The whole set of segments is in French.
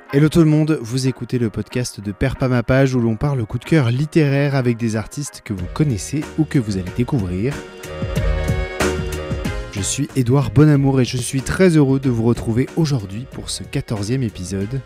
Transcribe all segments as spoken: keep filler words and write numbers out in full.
Hello tout le monde, vous écoutez le podcast de Perds pas ma page où l'on parle coup de cœur littéraire avec des artistes que vous connaissez ou que vous allez découvrir. Je suis Édouard Bonamour et je suis très heureux de vous retrouver aujourd'hui pour ce quatorzième épisode.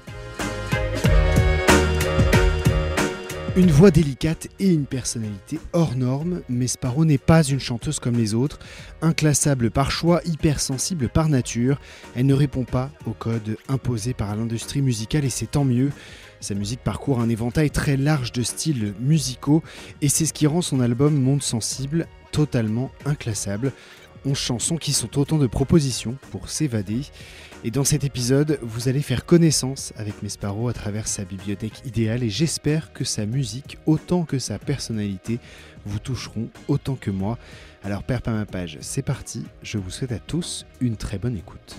Une voix délicate et une personnalité hors norme, mais Sparrow n'est pas une chanteuse comme les autres. Inclassable par choix, hypersensible par nature, elle ne répond pas aux codes imposés par l'industrie musicale et c'est tant mieux. Sa musique parcourt un éventail très large de styles musicaux et c'est ce qui rend son album Monde Sensible totalement inclassable. onze chansons qui sont autant de propositions pour s'évader. Et dans cet épisode, vous allez faire connaissance avec Sparrow à travers sa bibliothèque idéale et j'espère que sa musique, autant que sa personnalité, vous toucheront autant que moi. Alors perds pas ma page, c'est parti, je vous souhaite à tous une très bonne écoute.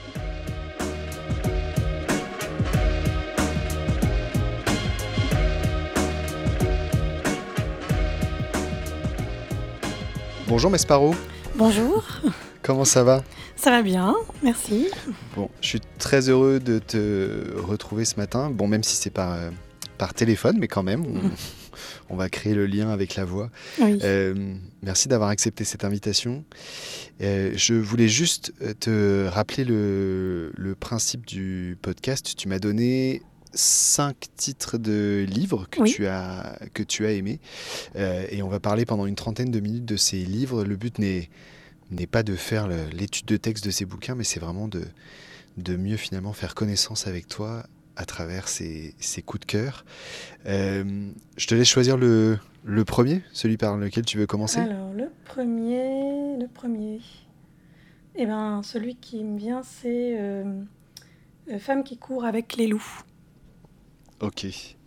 Bonjour Sparrow. Bonjour. Comment ça va ? Ça va bien, merci. Bon, je suis très heureux de te retrouver ce matin. Bon, même si c'est par, euh, par téléphone, mais quand même, on, mmh. on va créer le lien avec la voix. Oui. Euh, merci d'avoir accepté cette invitation. Euh, je voulais juste te rappeler le, le principe du podcast. Tu m'as donné cinq titres de livres que, oui. tu, as, que tu as aimés. Euh, et on va parler pendant une trentaine de minutes de ces livres. Le but n'est... n'est pas de faire le, l'étude de texte de ces bouquins, mais c'est vraiment de, de mieux finalement faire connaissance avec toi à travers ces, ces coups de cœur. Euh, je te laisse choisir le, le premier, celui par lequel tu veux commencer. Alors, le premier, le premier, eh ben, celui qui me vient, c'est euh, « Femme qui court avec les loups ». Ok.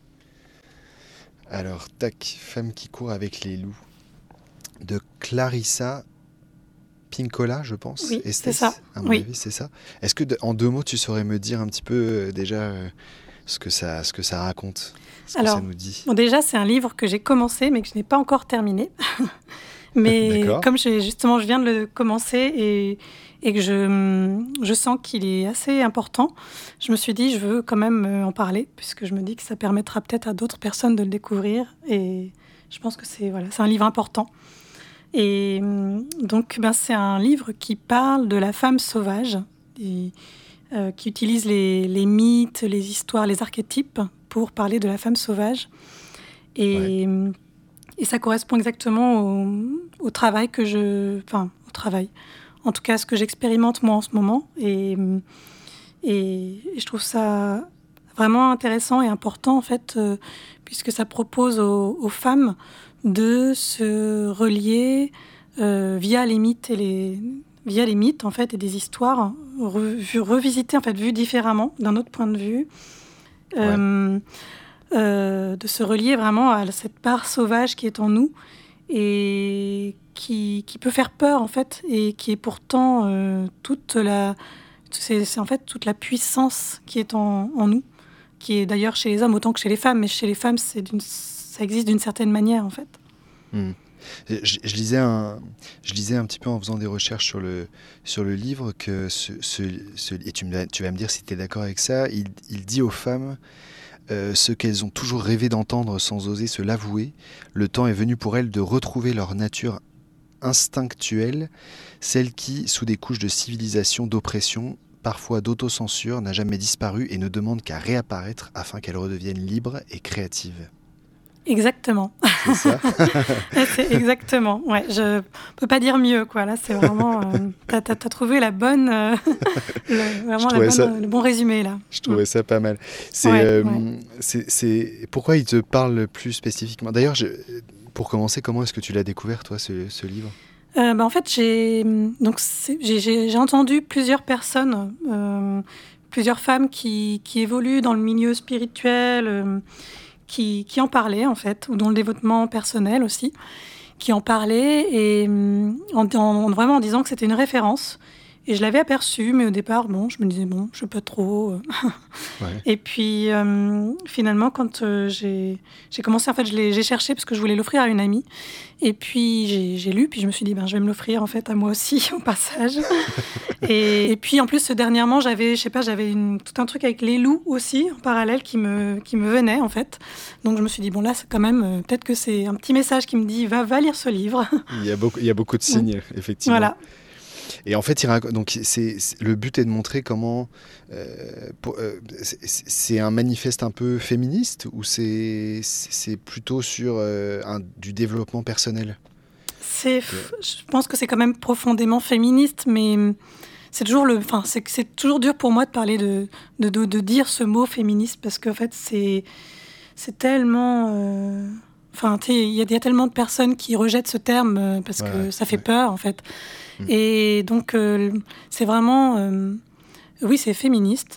Alors, tac, « Femme qui court avec les loups » de Clarissa Pinkola, je pense. Oui, Estes, c'est ça. À mon oui. avis, c'est ça. Est-ce que, de, en deux mots, tu saurais me dire un petit peu euh, déjà euh, ce que ça, ce que ça raconte, ce Alors, que ça nous dit. Bon, déjà, c'est un livre que j'ai commencé, mais que je n'ai pas encore terminé. mais comme je, justement, je viens de le commencer et, et que je, je sens qu'il est assez important, je me suis dit, je veux quand même en parler, puisque je me dis que ça permettra peut-être à d'autres personnes de le découvrir. Et je pense que c'est, voilà, c'est un livre important. Et donc, ben, c'est un livre qui parle de la femme sauvage, et, euh, qui utilise les, les mythes, les histoires, les archétypes pour parler de la femme sauvage. Et, ouais. et ça correspond exactement au, au travail que je... Enfin, au travail. En tout cas, ce que j'expérimente moi en ce moment. Et, et, et je trouve ça vraiment intéressant et important, en fait, euh, puisque ça propose aux, aux femmes de se relier euh, via les mythes et les via les mythes en fait et des histoires re, revisitées en fait vues différemment d'un autre point de vue, euh, ouais. euh, de se relier vraiment à cette part sauvage qui est en nous et qui qui peut faire peur en fait et qui est pourtant euh, toute la c'est, c'est en fait toute la puissance qui est en, en nous, qui est d'ailleurs chez les hommes autant que chez les femmes, mais chez les femmes c'est d'une ça existe d'une certaine manière, en fait. Mmh. Je, je, lisais un, je lisais un petit peu en faisant des recherches sur le, sur le livre que ce, ce, ce, et tu, me, tu vas me dire si tu es d'accord avec ça, il, il dit aux femmes euh, ce qu'elles ont toujours rêvé d'entendre sans oser se l'avouer. Le temps est venu pour elles de retrouver leur nature instinctuelle, celle qui, sous des couches de civilisation, d'oppression, parfois d'autocensure, n'a jamais disparu et ne demande qu'à réapparaître afin qu'elle redevienne libre et créative. Exactement. C'est ça. c'est exactement. Ouais, je peux pas dire mieux, quoi. Là, c'est vraiment. Euh, t'as, t'as, t'as trouvé la bonne, euh, le, vraiment la bonne, ça, le bon résumé là. Je trouvais mmh. ça pas mal. C'est, ouais, euh, ouais. c'est, c'est pourquoi il te parle plus spécifiquement. D'ailleurs, je, pour commencer, comment est-ce que tu l'as découvert, toi, ce, ce livre ? Euh, bah, en fait, j'ai donc c'est, j'ai, j'ai, j'ai entendu plusieurs personnes, euh, plusieurs femmes qui qui évoluent dans le milieu spirituel. Euh, Qui, qui en parlaient, en fait, ou dans le développement personnel aussi, qui en parlaient, et en, en, vraiment en disant que c'était une référence, Et je l'avais aperçu, mais au départ, bon, je me disais, bon, je sais pas trop. Ouais. Et puis, euh, finalement, quand euh, j'ai, j'ai commencé, en fait, je l'ai, j'ai cherché parce que je voulais l'offrir à une amie. Et puis, j'ai, j'ai lu, puis je me suis dit, ben, je vais me l'offrir, en fait, à moi aussi, au passage. et, et puis, en plus, dernièrement, j'avais, je sais pas, j'avais une, tout un truc avec les loups aussi, en parallèle, qui me, qui me venait, en fait. Donc, je me suis dit, bon, là, c'est quand même, euh, peut-être que c'est un petit message qui me dit, va, va lire ce livre. Il y a beaucoup, il y a beaucoup de signes, mmh. effectivement. Voilà. Et en fait, il raconte, donc c'est, c'est, le but est de montrer comment euh, pour, euh, c'est, c'est un manifeste un peu féministe ou c'est, c'est plutôt sur euh, un, du développement personnel. C'est, je pense que c'est quand même profondément féministe, mais c'est toujours, le, enfin, c'est, c'est toujours dur pour moi de parler de, de, de, de dire ce mot féministe parce qu'en fait, c'est, c'est tellement... Euh... Enfin, il y, y a tellement de personnes qui rejettent ce terme euh, parce ouais, que ça fait ouais. peur, en fait. Mmh. Et donc, euh, c'est vraiment... Euh, oui, c'est féministe.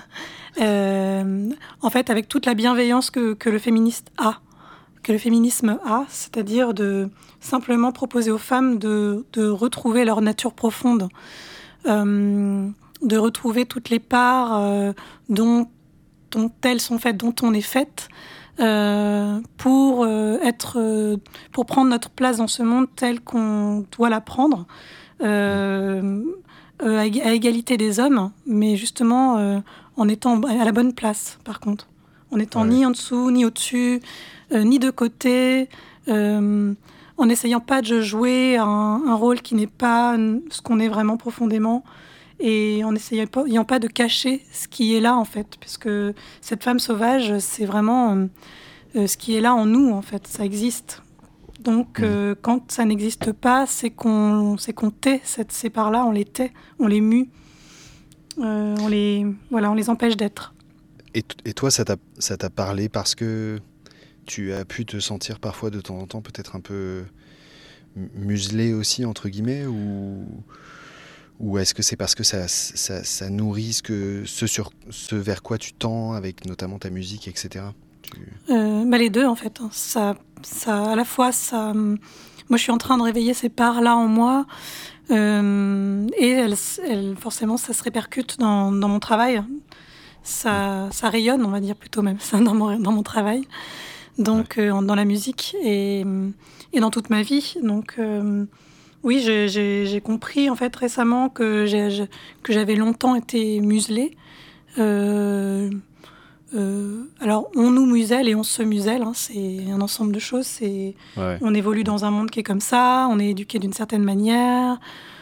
euh, en fait, avec toute la bienveillance que, que le féministe a, que le féminisme a, c'est-à-dire de simplement proposer aux femmes de, de retrouver leur nature profonde, euh, de retrouver toutes les parts euh, dont, dont elles sont faites, dont on est faite, Euh, pour euh, être, euh, pour prendre notre place dans ce monde tel qu'on doit la prendre, euh, euh, à, à égalité des hommes, mais justement euh, en étant à la bonne place, par contre, en étant ouais. ni en dessous, ni au-dessus, euh, ni de côté, euh, en n'essayant pas de jouer un, un rôle qui n'est pas ce qu'on est vraiment profondément. Et en n'essayant pas, ayant pas de cacher ce qui est là, en fait. Parce que cette femme sauvage, c'est vraiment euh, ce qui est là en nous, en fait. Ça existe. Donc, mmh. euh, quand ça n'existe pas, c'est qu'on, c'est qu'on tait cette, ces parts-là, on les tait, on les mue. Euh, on, les, voilà, on les empêche d'être. Et, t- et toi, ça t'a, ça t'a parlé parce que tu as pu te sentir parfois, de temps en temps, peut-être un peu muselé aussi, entre guillemets, ou... Ou est-ce que c'est parce que ça, ça, ça nourrit ce, que, ce, sur, ce vers quoi tu tends, avec notamment ta musique, et cetera. Tu... Euh, bah les deux, en fait. Ça, ça, à la fois, ça, moi, je suis en train de réveiller ces parts-là en moi. Euh, et elles, elles, forcément, ça se répercute dans, dans mon travail. Ça, ça rayonne, on va dire plutôt même, ça, dans, mon, dans mon travail. Donc, ouais. euh, dans la musique et, et dans toute ma vie. Donc... Euh, Oui, j'ai, j'ai, j'ai compris en fait récemment que, j'ai, j'ai, que j'avais longtemps été muselée. Euh, euh, alors, on nous muselle et on se muselle, hein, c'est un ensemble de choses. C'est, ouais. On évolue dans un monde qui est comme ça, on est éduqué d'une certaine manière.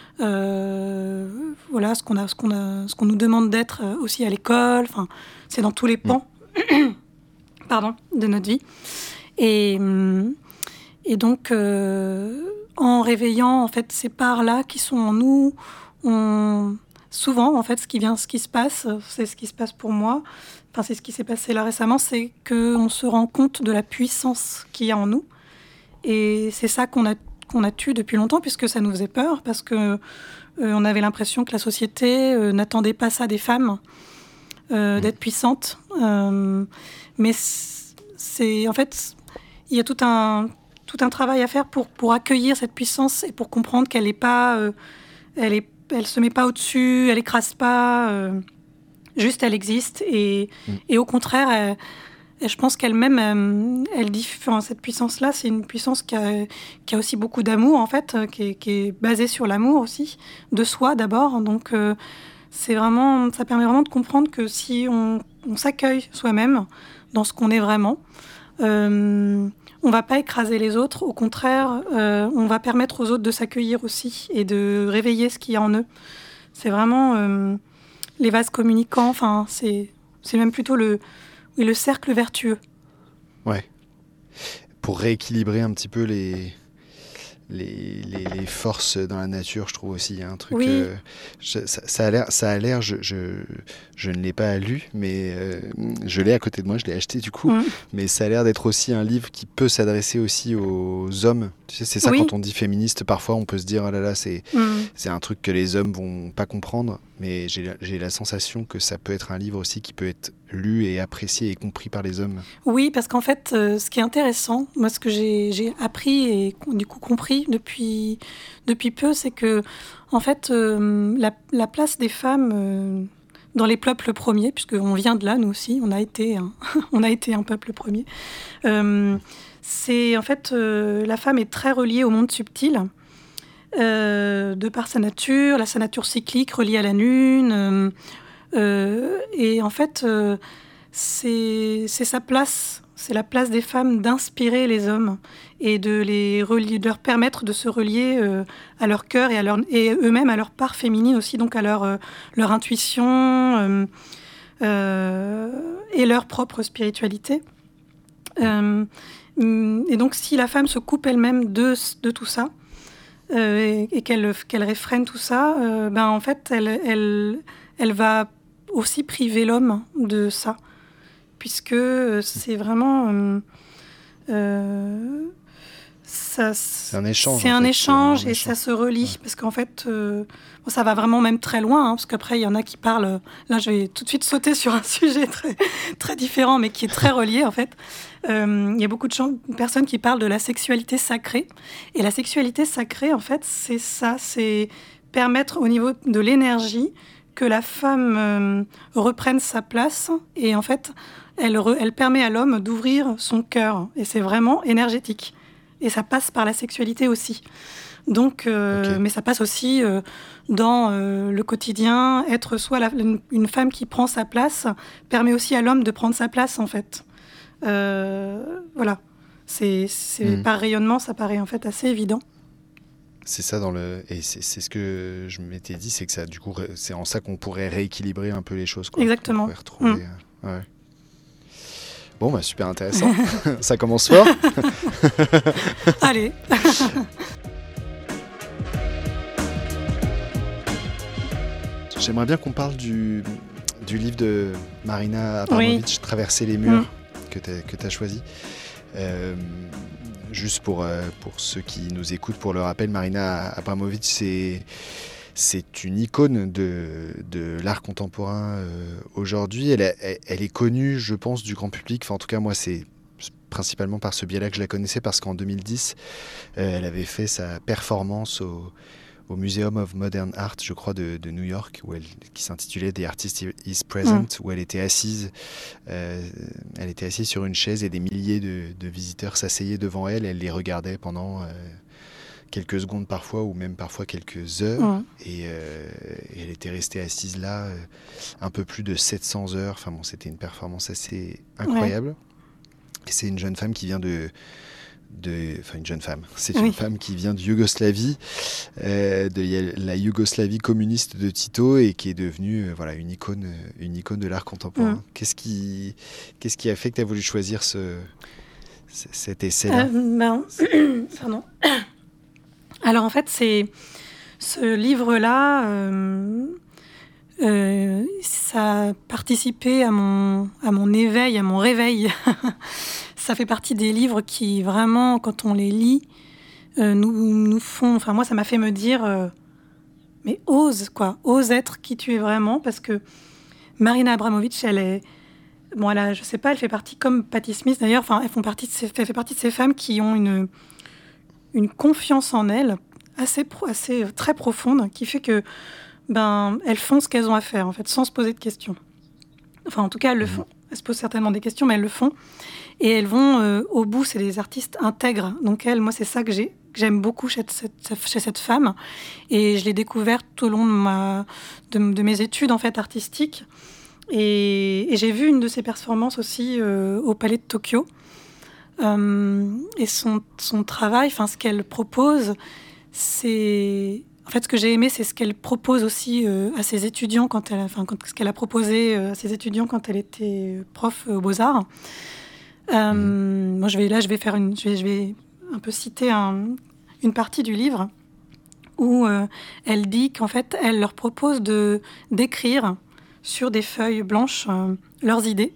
Euh, voilà, ce qu'on a, ce qu'on a, ce qu'on nous demande d'être aussi à l'école. Enfin, c'est dans tous les pans, mmh. pardon, de notre vie. Et, et donc. Euh, En réveillant en fait ces parts-là qui sont en nous, on... souvent en fait ce qui vient, ce qui se passe, c'est ce qui se passe pour moi. Enfin c'est ce qui s'est passé là récemment, c'est que on se rend compte de la puissance qu'il y a en nous, et c'est ça qu'on a qu'on a tué depuis longtemps puisque ça nous faisait peur parce que euh, on avait l'impression que la société euh, n'attendait pas ça des femmes, euh, d'être puissantes. Euh, mais c'est en fait il y a tout un tout un travail à faire pour, pour accueillir cette puissance et pour comprendre qu'elle est pas, euh, elle est, elle se met pas au-dessus, elle écrase pas, euh, juste elle existe et, mmh. et au contraire, elle, elle, je pense qu'elle-même, elle, elle dit, enfin, cette puissance-là, c'est une puissance qui a, qui a aussi beaucoup d'amour en fait, qui est, qui est basée sur l'amour aussi, de soi d'abord. Donc euh, c'est vraiment, ça permet vraiment de comprendre que si on, on s'accueille soi-même dans ce qu'on est vraiment. Euh, on ne va pas écraser les autres, au contraire, euh, on va permettre aux autres de s'accueillir aussi et de réveiller ce qu'il y a en eux. C'est vraiment euh, les vases communicants, enfin, c'est, c'est même plutôt le, oui, le cercle vertueux. Ouais. Pour rééquilibrer un petit peu les, les, les, les forces dans la nature, je trouve aussi. Il y a un truc. Oui. Euh, je, ça, ça a l'air, ça a l'air je, je, je ne l'ai pas lu, mais euh, je l'ai à côté de moi, je l'ai acheté du coup. Mm. Mais ça a l'air d'être aussi un livre qui peut s'adresser aussi aux hommes. Tu sais, c'est ça, oui. Quand on dit féministe, parfois on peut se dire oh là là, c'est, mm. c'est un truc que les hommes vont pas comprendre. Mais j'ai, j'ai la sensation que ça peut être un livre aussi qui peut être lu et apprécié et compris par les hommes. Oui, parce qu'en fait, euh, ce qui est intéressant, moi, ce que j'ai, j'ai appris et du coup compris depuis, depuis peu, c'est que, en fait, euh, la, la place des femmes euh, dans les peuples premiers, puisqu'on vient de là, nous aussi, on a été un, on a été un peuple premier, euh, c'est en fait, euh, la femme est très reliée au monde subtil, euh, de par sa nature, la, sa nature cyclique reliée à la lune, euh, euh, et en fait... Euh, C'est, c'est sa place, c'est la place des femmes d'inspirer les hommes et de, les relier, de leur permettre de se relier euh, à leur cœur et, à leur, et eux-mêmes à leur part féminine aussi, donc à leur, euh, leur intuition euh, euh, et leur propre spiritualité. Euh, et donc si la femme se coupe elle-même de, de tout ça euh, et, et qu'elle, qu'elle réfrène tout ça, euh, ben en fait elle, elle, elle va aussi priver l'homme de ça. Puisque c'est vraiment... Euh, euh, ça, c'est un échange. C'est un, fait. échange c'est un et échange. ça se relie. Ouais. Parce qu'en fait, euh, bon, ça va vraiment même très loin. Hein, parce qu'après, il y en a qui parlent... Là, je vais tout de suite sauter sur un sujet très, très différent, mais qui est très relié, en fait. Euh, il y a beaucoup de gens, personnes qui parlent de la sexualité sacrée. Et la sexualité sacrée, en fait, c'est ça. C'est permettre au niveau de l'énergie que la femme euh, reprenne sa place. Et en fait... Elle, re, elle permet à l'homme d'ouvrir son cœur. Et c'est vraiment énergétique. Et ça passe par la sexualité aussi. Donc, euh, okay. Mais ça passe aussi euh, dans euh, le quotidien. Être soit la, une, une femme qui prend sa place permet aussi à l'homme de prendre sa place, en fait. Euh, voilà. C'est, c'est, mmh. Par rayonnement, ça paraît en fait assez évident. C'est ça dans le et c'est, c'est ce que je m'étais dit, c'est que ça, du coup, c'est en ça qu'on pourrait rééquilibrer un peu les choses. Quoi. Exactement. On pourrait retrouver, mmh. euh, ouais. Bon, bah, super intéressant. Ça commence fort. Allez. J'aimerais bien qu'on parle du, du livre de Marina Abramović, oui. Traverser les murs, mmh. que tu as choisi. Euh, juste pour, euh, pour ceux qui nous écoutent, pour le rappel, Marina Abramović, c'est... C'est une icône de, de l'art contemporain euh, aujourd'hui. Elle, elle, elle est connue, je pense, du grand public. Enfin, en tout cas, moi, c'est principalement par ce biais-là que je la connaissais, parce qu'en deux mille dix, euh, elle avait fait sa performance au, au Museum of Modern Art, je crois, de, de New York, où elle, qui s'intitulait The Artist is Present, mmh. où elle était assise. Euh, elle était assise sur une chaise et des milliers de, de visiteurs s'asseyaient devant elle. Elle les regardait pendant... Euh, quelques secondes parfois, ou même parfois quelques heures. Mmh. Et, euh, et elle était restée assise là euh, un peu plus de sept cents heures. Enfin bon, c'était une performance assez incroyable. Ouais. Et c'est une jeune femme qui vient de... de enfin, une jeune femme. C'est oui. une femme qui vient de Yougoslavie, euh, de la Yougoslavie communiste de Tito, et qui est devenue euh, voilà, une icône, une icône de l'art contemporain. Mmh. Qu'est-ce qui, qu'est-ce qui a fait que tu as voulu choisir ce, cet essai-là ? euh, ben... Pardon. Alors en fait, c'est ce livre-là, euh, euh, ça a participé à mon, à mon éveil, à mon réveil. Ça fait partie des livres qui vraiment, quand on les lit, euh, nous, nous font... Enfin moi, ça m'a fait me dire, euh, mais ose quoi, ose être qui tu es vraiment, parce que Marina Abramović, elle est... Bon, elle a, je sais pas, elle fait partie, comme Patti Smith d'ailleurs, enfin, elles font partie de ces, elle fait partie de ces femmes qui ont une... une confiance en elles assez, assez très profonde, qui fait que ben elles font ce qu'elles ont à faire en fait, sans se poser de questions. Enfin, en tout cas, elles le font. Elles se posent certainement des questions, mais elles le font. Et elles vont euh, au bout. C'est des artistes intègres. Donc elles, moi, c'est ça que j'ai, que j'aime beaucoup chez cette, chez cette femme. Et je l'ai découverte tout au long de ma, de, de mes études en fait artistiques. Et, et j'ai vu une de ses performances aussi euh, au Palais de Tokyo. Euh, et son, son travail, enfin ce qu'elle propose, c'est... En fait, ce que j'ai aimé, c'est ce qu'elle propose aussi euh, à ses étudiants, quand elle, enfin, quand, ce qu'elle a proposé euh, à ses étudiants quand elle était prof euh, aux Beaux-Arts. Euh, mmh. Moi, je vais, là, je vais, faire une, je vais, je vais un peu citer un, une partie du livre où euh, elle dit qu'en fait, elle leur propose de, d'écrire sur des feuilles blanches euh, leurs idées.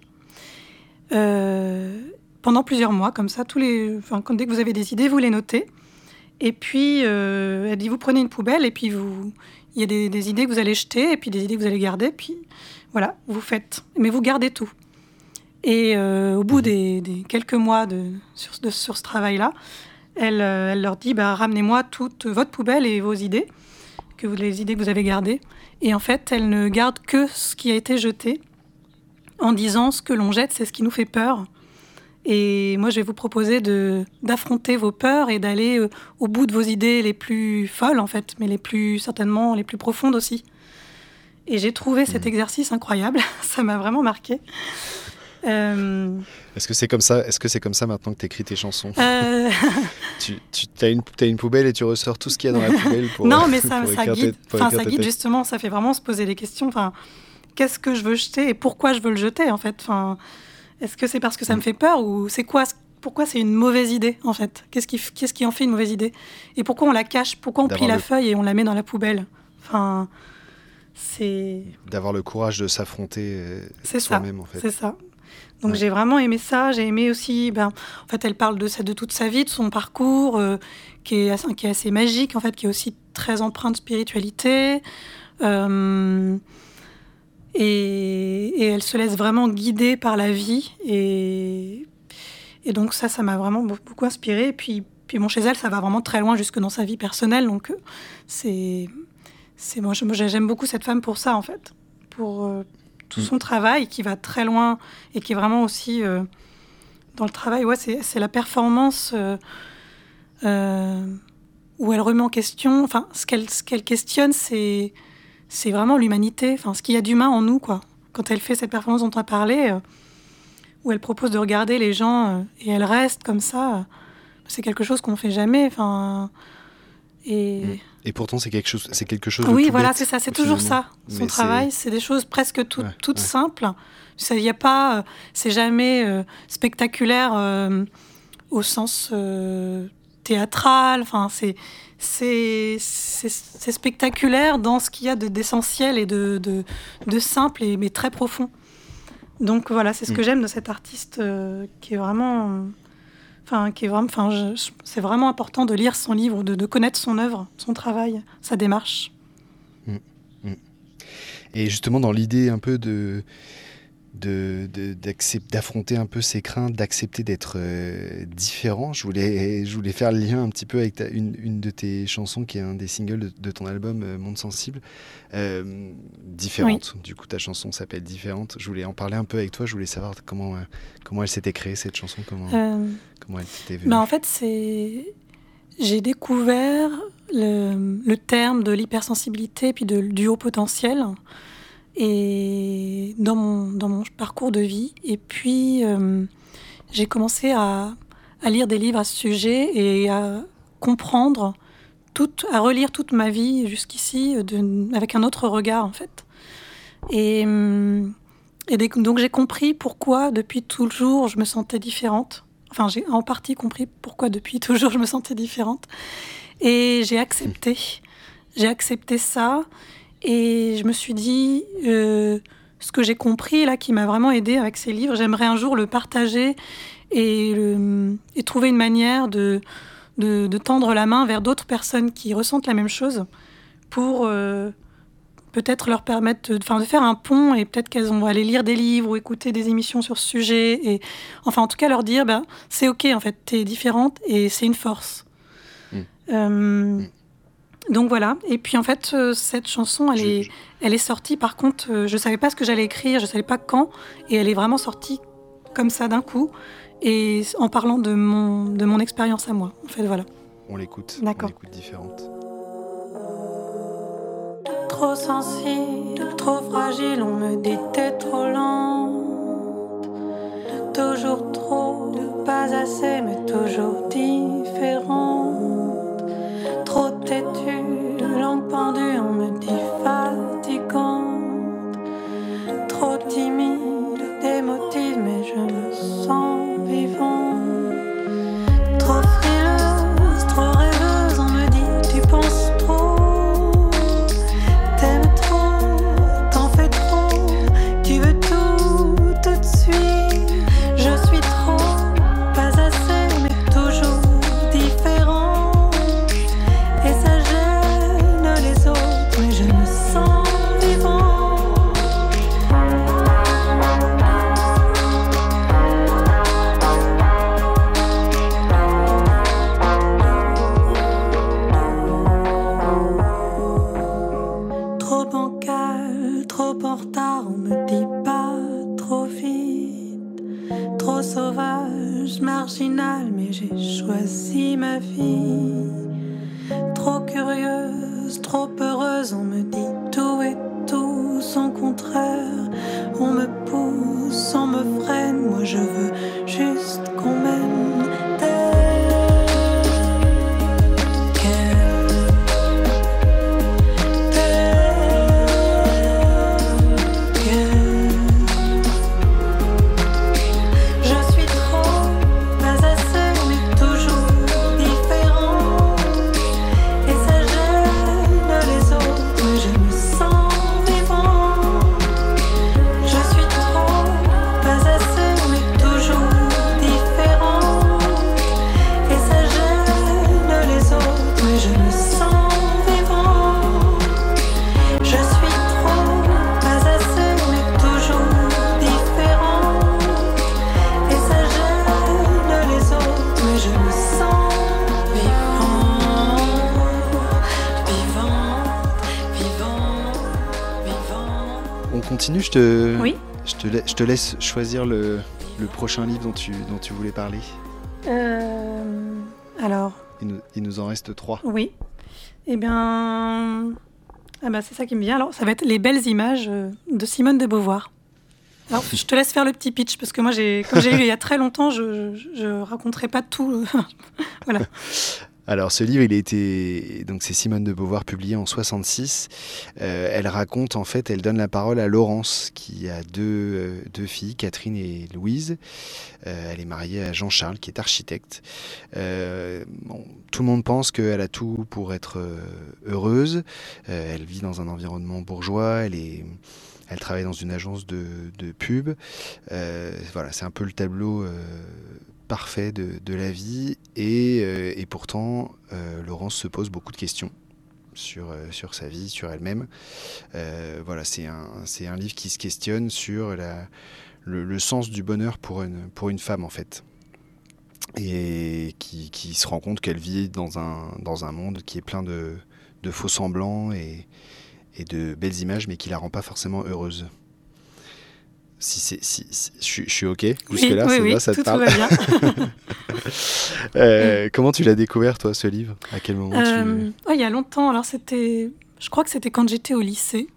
Euh, pendant plusieurs mois, comme ça, tous les, enfin, quand, dès que vous avez des idées, vous les notez. Et puis, euh, elle dit, vous prenez une poubelle, et puis vous, il y a des, des idées que vous allez jeter, et puis des idées que vous allez garder, puis voilà, vous faites. Mais vous gardez tout. Et euh, au bout des, des quelques mois de, sur, de, sur ce travail-là, elle, euh, elle leur dit bah, « Ramenez-moi toute votre poubelle et vos idées, que vous, les idées que vous avez gardées. » Et en fait, elle ne garde que ce qui a été jeté, en disant « Ce que l'on jette, c'est ce qui nous fait peur. » Et moi, je vais vous proposer de, d'affronter vos peurs et d'aller euh, au bout de vos idées les plus folles, en fait, mais les plus, certainement les plus profondes aussi. Et j'ai trouvé cet exercice incroyable. Ça m'a vraiment marqué. Euh... Est-ce que c'est comme ça, est-ce que c'est comme ça maintenant que tu écris tes chansons euh... Tu, tu as une, t'as une poubelle et tu ressors tout ce qu'il y a dans la poubelle pour Non, mais ça, ça guide, tes, ça guide justement, ça fait vraiment se poser des questions. Enfin, qu'est-ce que je veux jeter et pourquoi je veux le jeter, en fait. Enfin, est-ce que c'est parce que ça me fait peur ou c'est quoi, pourquoi c'est une mauvaise idée, en fait? Qu'est-ce qui, qu'est-ce qui en fait une mauvaise idée? Et pourquoi on la cache? Pourquoi on D'avoir plie le... la feuille et on la met dans la poubelle? Enfin, c'est... D'avoir le courage de s'affronter c'est soi-même, ça, en fait. C'est ça. Donc ouais. J'ai vraiment aimé ça. J'ai aimé aussi, ben, en fait, elle parle de, de toute sa vie, de son parcours, euh, qui, est assez, qui est assez magique, en fait, qui est aussi très empreint de spiritualité. Euh, et, et elle se laisse vraiment guider par la vie. Et, et donc ça, ça m'a vraiment beaucoup inspirée. Et puis, puis bon, chez elle, ça va vraiment très loin, jusque dans sa vie personnelle. Donc c'est, c'est moi, j'aime beaucoup cette femme pour ça, en fait, pour euh, tout son travail qui va très loin et qui est vraiment aussi euh, dans le travail. Ouais, c'est, c'est la performance euh, euh, où elle remet en question. Enfin, ce qu'elle, ce qu'elle questionne, c'est, c'est vraiment l'humanité. Enfin, ce qu'il y a d'humain en nous, quoi. Quand elle fait cette performance dont on a parlé, euh, où elle propose de regarder les gens euh, et elle reste comme ça, euh, c'est quelque chose qu'on ne fait jamais. Enfin, et... Et pourtant, c'est quelque chose, c'est quelque chose oui, de tout voilà, bête, c'est ça. C'est toujours ça. Son Mais travail, c'est... c'est des choses presque tout, ouais, toutes ouais. simples. Il y a pas, euh, c'est jamais euh, spectaculaire euh, au sens euh, théâtral. Enfin, c'est, c'est, c'est, c'est spectaculaire dans ce qu'il y a de, d'essentiel et de, de, de simple, et, mais très profond. Donc voilà, c'est ce mmh. que j'aime de cet artiste euh, qui est vraiment... Enfin, qui est vraiment, enfin, je, je, c'est vraiment important de lire son livre, de, de connaître son œuvre, son travail, sa démarche. Mmh, mmh. Et justement, dans l'idée un peu de, de, de d'affronter un peu ses craintes, d'accepter d'être euh, différent, je voulais, je voulais faire le lien un petit peu avec ta, une, une de tes chansons, qui est un des singles de, de ton album euh, Monde Sensible, euh, Différente. Oui. Du coup, ta chanson s'appelle Différente. Je voulais en parler un peu avec toi. Je voulais savoir comment, euh, comment elle s'était créée, cette chanson, comment, euh, comment elle t'était venue. Bah en fait, c'est... j'ai découvert le, le terme de l'hypersensibilité puis de, du haut potentiel et dans mon, dans mon parcours de vie. Et puis, euh, j'ai commencé à, à lire des livres à ce sujet et à comprendre, toute, à relire toute ma vie jusqu'ici de, avec un autre regard, en fait. Et, et des, donc, j'ai compris pourquoi, depuis toujours, je me sentais différente. Enfin, j'ai en partie compris pourquoi, depuis toujours, je me sentais différente. Et j'ai accepté. J'ai accepté ça. Et je me suis dit, euh, ce que j'ai compris, là, qui m'a vraiment aidée avec ces livres, j'aimerais un jour le partager et, le, et trouver une manière de, de, de tendre la main vers d'autres personnes qui ressentent la même chose pour euh, peut-être leur permettre de, enfin, de faire un pont et peut-être qu'elles vont aller lire des livres ou écouter des émissions sur ce sujet. Et, enfin, en tout cas, leur dire, ben, c'est OK, en fait, t'es différente et c'est une force. Mmh. Euh, mmh. Donc voilà, et puis en fait, euh, cette chanson, elle, je, est, je... elle est sortie, par contre, euh, je ne savais pas ce que j'allais écrire, je ne savais pas quand, et elle est vraiment sortie comme ça d'un coup, et en parlant de mon, de mon expérience à moi, en fait, voilà. On l'écoute, D'accord. On l'écoute Différente. Trop sensible, trop fragile, on me dit t'es trop lente, toujours trop, pas assez, mais toujours différente. Trop têtue, langue pendue, on me dit fatigante. Trop timide, émotive, mais je me sens vivante. Trop frileuse, trop rêveuse, on me dit tu penses trop. T'aimes trop, t'en fais trop, tu veux tout, tout de suite. Je suis trop, pas assez, mais toujours différent. Et ça gêne les autres, mais je amical, trop en retard, on me dit pas trop vite. Trop sauvage, marginal, mais j'ai choisi ma vie. Trop curieuse, trop heureuse, on me dit tout et tout son contraire. On me pousse, on me freine, moi je veux juste qu'on m'aime tel quel, tel quel. Je suis trop, pas assez, mais toujours différent. Et ça gêne les autres, mais je me sens vivant. Je suis trop, pas assez, mais toujours différent. Et ça gêne les autres, mais je me sens vivant. Je suis trop, pas assez, mais toujours différent. Et ça gêne les autres, mais je me sens vivant, vivant, vivant, vivant. On continue, je te, Oui. je te, la- je te laisse choisir le, le prochain livre dont tu, dont tu voulais parler. Euh, alors, Il nous, il nous en reste trois. oui. Eh bien, ah bah, c'est ça qui me vient. Alors, ça va être Les belles images euh, de Simone de Beauvoir. Alors, je te laisse faire le petit pitch, parce que moi, j'ai, comme j'ai lu il y a très longtemps, je ne raconterai pas tout. Voilà. Alors ce livre, il a été, donc c'est Simone de Beauvoir, publié en soixante-six. Euh, elle raconte, en fait, elle donne la parole à Laurence, qui a deux, euh, deux filles, Catherine et Louise. Euh, elle est mariée à Jean-Charles, qui est architecte. Euh, bon, tout le monde pense qu'elle a tout pour être euh, heureuse. Euh, elle vit dans un environnement bourgeois, elle est... Elle travaille dans une agence de, de pub. Euh, voilà, c'est un peu le tableau euh, parfait de, de la vie. Et, euh, et pourtant, euh, Laurence se pose beaucoup de questions sur, euh, sur sa vie, sur elle-même. Euh, voilà, c'est un, c'est un livre qui se questionne sur la, le, le sens du bonheur pour une, pour une femme, en fait. Et qui, qui se rend compte qu'elle vit dans un, dans un monde qui est plein de, de faux semblants et et de belles images, mais qui la rend pas forcément heureuse. Si c'est, si, si, je, suis- je suis ok jusque-là, oui, c'est oui, là, ça te tout, tout parle. va bien. Euh, comment tu l'as découvert, toi, ce livre? À quel moment Euh, oh, il y a longtemps, alors c'était, je crois que c'était quand j'étais au lycée.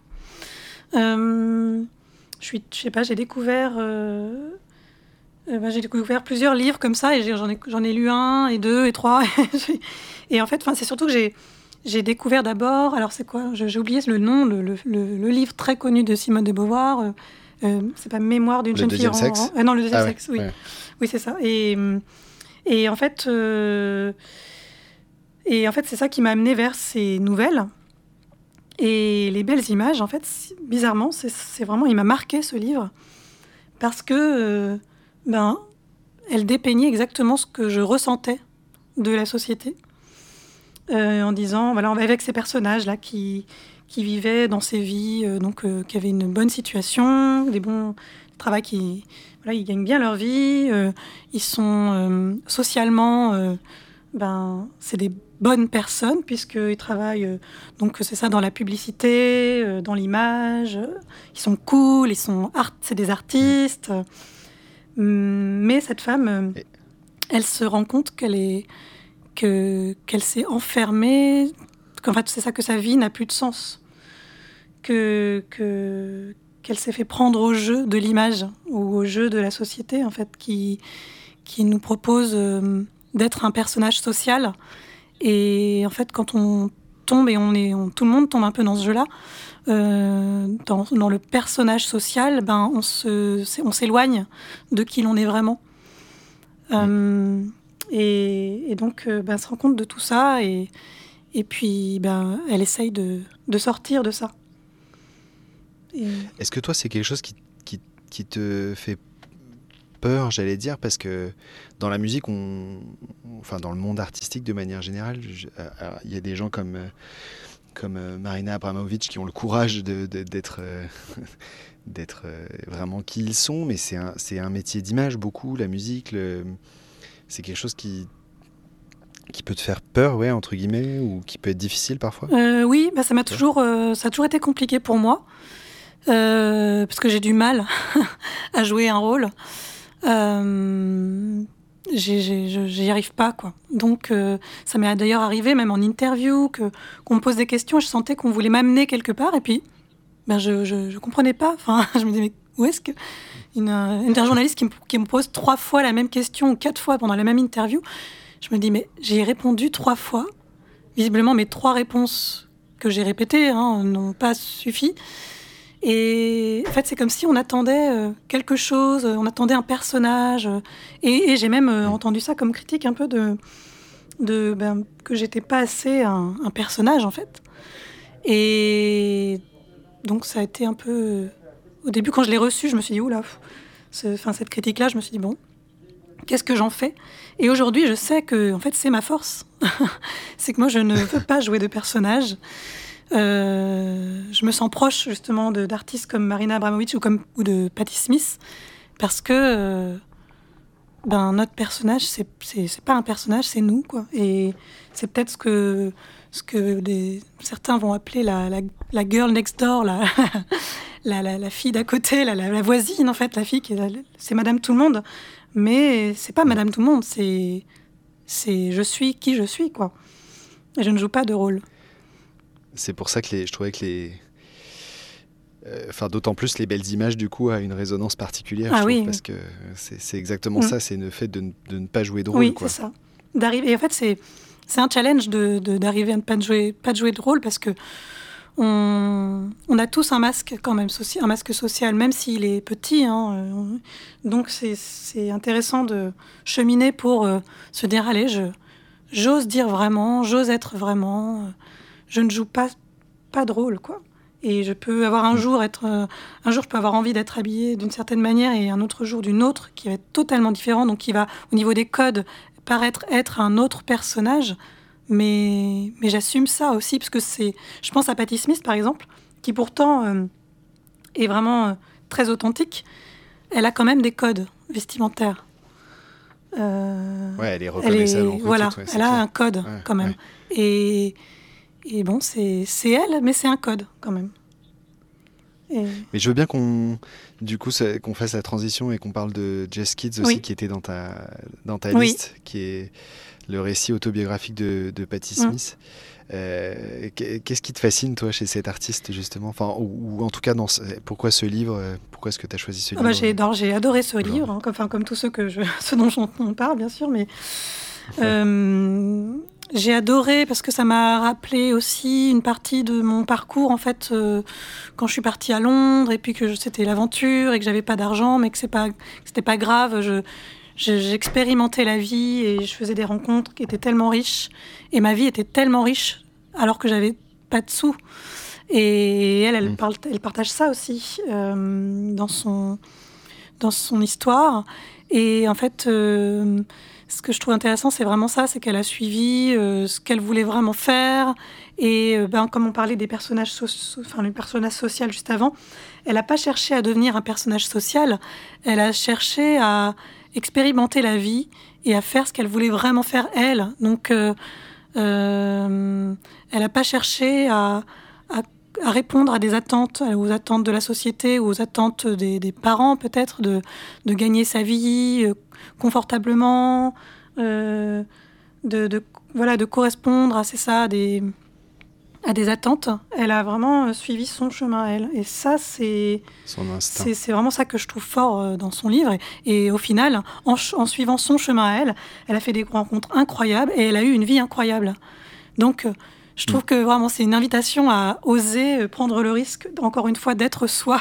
Euh, je suis, je sais pas, j'ai découvert, euh, euh, ben, j'ai découvert plusieurs livres comme ça, et j'ai- j'en ai, j'en ai lu un, et deux, et trois. et j'ai- et en fait, enfin, c'est surtout que j'ai, j'ai découvert d'abord, alors c'est quoi? Je- J'ai oublié le nom, le, le- le- le livre très connu de Simone de Beauvoir. euh, euh, c'est pas Mémoire d'une Le jeune fille deuxième en... sexe en- ah non, le deuxième Ah ouais, sexe, oui. ouais. Oui, c'est ça. Et, hum, et en fait, euh, et en fait, c'est ça qui m'a amenée vers ces nouvelles. Et les belles images, en fait, si- bizarrement, c'est, c'est vraiment, il m'a marqué ce livre parce que, euh, ben, elle dépeignait exactement ce que je ressentais de la société, euh, en disant, voilà, avec ces personnages-là qui, qui vivaient dans ces vies, euh, donc, euh, qui avaient une bonne situation, des bons travail, qui, voilà, ils gagnent bien leur vie, euh, ils sont euh, socialement, euh, ben, c'est des bonnes personnes puisqu'ils travaillent, euh, donc c'est ça, dans la publicité, euh, dans l'image, euh, ils sont cool, ils sont art, c'est des artistes, euh, mais cette femme, euh, Et- elle se rend compte qu'elle est, que, qu'elle s'est enfermée, qu'en fait c'est ça, que sa vie n'a plus de sens, que, que, qu'elle s'est fait prendre au jeu de l'image ou au jeu de la société, en fait, qui, qui nous propose euh, d'être un personnage social. Et en fait, quand on tombe, et on est, on- tout le monde tombe un peu dans ce jeu-là, euh, dans, dans le personnage social, ben, on, se, c'est- on s'éloigne de qui l'on est vraiment. Euh, et, et donc, euh, ben, elle se rend compte de tout ça, et, et puis ben, elle essaye de, de sortir de ça. Et- Est-ce que toi, c'est quelque chose qui, qui, qui te fait peur, j'allais dire, parce que dans la musique, on, enfin dans le monde artistique de manière générale, je- alors, il y a des gens comme, euh, comme euh, Marina Abramovic qui ont le courage de, de- d'être, euh, d'être euh, vraiment qui ils sont, mais c'est un, c'est un métier d'image beaucoup, la musique, le- c'est quelque chose qui, qui peut te faire peur, ouais, entre guillemets, ou qui peut être difficile parfois. euh, Oui, bah, ça m'a toujours, euh, ça a toujours été compliqué pour moi, euh, parce que j'ai du mal à jouer un rôle. Euh, j'ai, j'ai, je, j'y arrive pas, quoi. Donc, euh, ça m'est d'ailleurs arrivé, même en interview, que, qu'on me pose des questions, et je sentais qu'on voulait m'amener quelque part, et puis, ben, je, je, je comprenais pas. Enfin, je me disais, mais où est-ce que une, une journaliste qui me, qui me pose trois fois la même question ou quatre fois pendant la même interview, je me dis, mais j'ai répondu trois fois. Visiblement, mes trois réponses que j'ai répétées hein, n'ont pas suffi. Et en fait, c'est comme si on attendait euh, quelque chose, on attendait un personnage. Euh, et, et j'ai même euh, entendu ça comme critique un peu de, de ben, que j'étais pas assez un, un personnage en fait. Et donc ça a été un peu. Euh, au début, quand je l'ai reçu, je me suis dit oula. Ce, enfin, cette critique-là, je me suis dit bon, qu'est-ce que j'en fais ? Et aujourd'hui, je sais que en fait, c'est ma force. C'est que moi, je ne veux pas jouer de personnage. Euh, je me sens proche justement de, d'artistes comme Marina Abramovic ou, comme, ou de Patti Smith parce que euh, ben, notre personnage, c'est, c'est, c'est pas un personnage, c'est nous, quoi. Et c'est peut-être ce que, ce que les, certains vont appeler la, la, la girl next door, la, la, la, la fille d'à côté, la, la, la voisine en fait, la fille qui est la, c'est Madame Tout le Monde. Mais c'est pas Madame Tout le Monde, c'est, c'est je suis qui je suis, quoi. Et je ne joue pas de rôle. C'est pour ça que les, je trouvais que les... Enfin, euh, d'autant plus les belles images, du coup, a une résonance particulière, ah, je trouve, oui. parce que c'est, c'est exactement mmh. ça, c'est le fait de, de ne pas jouer de rôle. Oui, quoi. c'est ça. D'arriver... Et en fait, c'est, c'est un challenge de, de, d'arriver à ne pas jouer, pas de jouer de rôle, parce que on, on a tous un masque, quand même, soci... un masque social, même s'il est petit. Hein, donc, c'est, c'est intéressant de cheminer pour euh, se dire, allez, je, j'ose dire vraiment, j'ose être vraiment... Euh, je ne joue pas, pas de rôle, quoi. Et je peux avoir un jour être... Euh, un jour, je peux avoir envie d'être habillée d'une certaine manière et un autre jour d'une autre qui va être totalement différent, donc qui va, au niveau des codes, paraître être un autre personnage. Mais, mais j'assume ça aussi, parce que c'est... Je pense à Patti Smith, par exemple, qui pourtant euh, est vraiment euh, très authentique. Elle a quand même des codes vestimentaires. Euh, ouais, elle est reconnaissable. Elle est, voilà, toute, ouais, elle a clair. Un code, ouais, quand même. Ouais. Et... Et bon, c'est, c'est elle, mais c'est un code, quand même. Et... Mais je veux bien qu'on, du coup, ça, qu'on fasse la transition et qu'on parle de Jazz Kids aussi, oui. qui était dans ta, dans ta oui. liste, qui est le récit autobiographique de, de Patti Smith. Mmh. Euh, qu'est-ce qui te fascine, toi, chez cet artiste, justement, enfin, ou, ou en tout cas, dans ce, pourquoi ce livre Pourquoi est-ce que tu as choisi ce livre ah bah, j'ai, non, j'ai adoré ce Alors. livre, hein, comme, enfin, comme tous ceux, que je, ceux dont on parle, bien sûr, mais... euh, J'ai adoré parce que ça m'a rappelé aussi une partie de mon parcours, en fait, euh, quand je suis partie à Londres et puis que c'était l'aventure et que j'avais pas d'argent, mais que, c'est pas, que c'était pas grave. Je, je, j'expérimentais la vie et je faisais des rencontres qui étaient tellement riches. Et ma vie était tellement riche alors que j'avais pas de sous. Et elle, elle, parle, elle partage ça aussi euh, dans, son, dans son histoire. Et en fait... Euh, Ce que je trouve intéressant, c'est vraiment ça, c'est qu'elle a suivi euh, ce qu'elle voulait vraiment faire. Et euh, ben, comme on parlait des personnages, so- enfin, du personnage social juste avant, elle n'a pas cherché à devenir un personnage social, elle a cherché à expérimenter la vie et à faire ce qu'elle voulait vraiment faire, elle. Donc, euh, euh, elle n'a pas cherché à, à, à répondre à des attentes, aux attentes de la société, aux attentes des, des parents peut-être, de, de gagner sa vie euh, confortablement, euh, de, de, voilà, de correspondre à, c'est ça, à des, à des attentes. Elle a vraiment suivi son chemin, elle. Et ça, c'est, son instinct. c'est, c'est vraiment ça que je trouve fort dans son livre. Et, et au final, en, en suivant son chemin à elle, elle a fait des rencontres incroyables et elle a eu une vie incroyable. Donc, je trouve mmh. que vraiment, c'est une invitation à oser prendre le risque, encore une fois, d'être soi.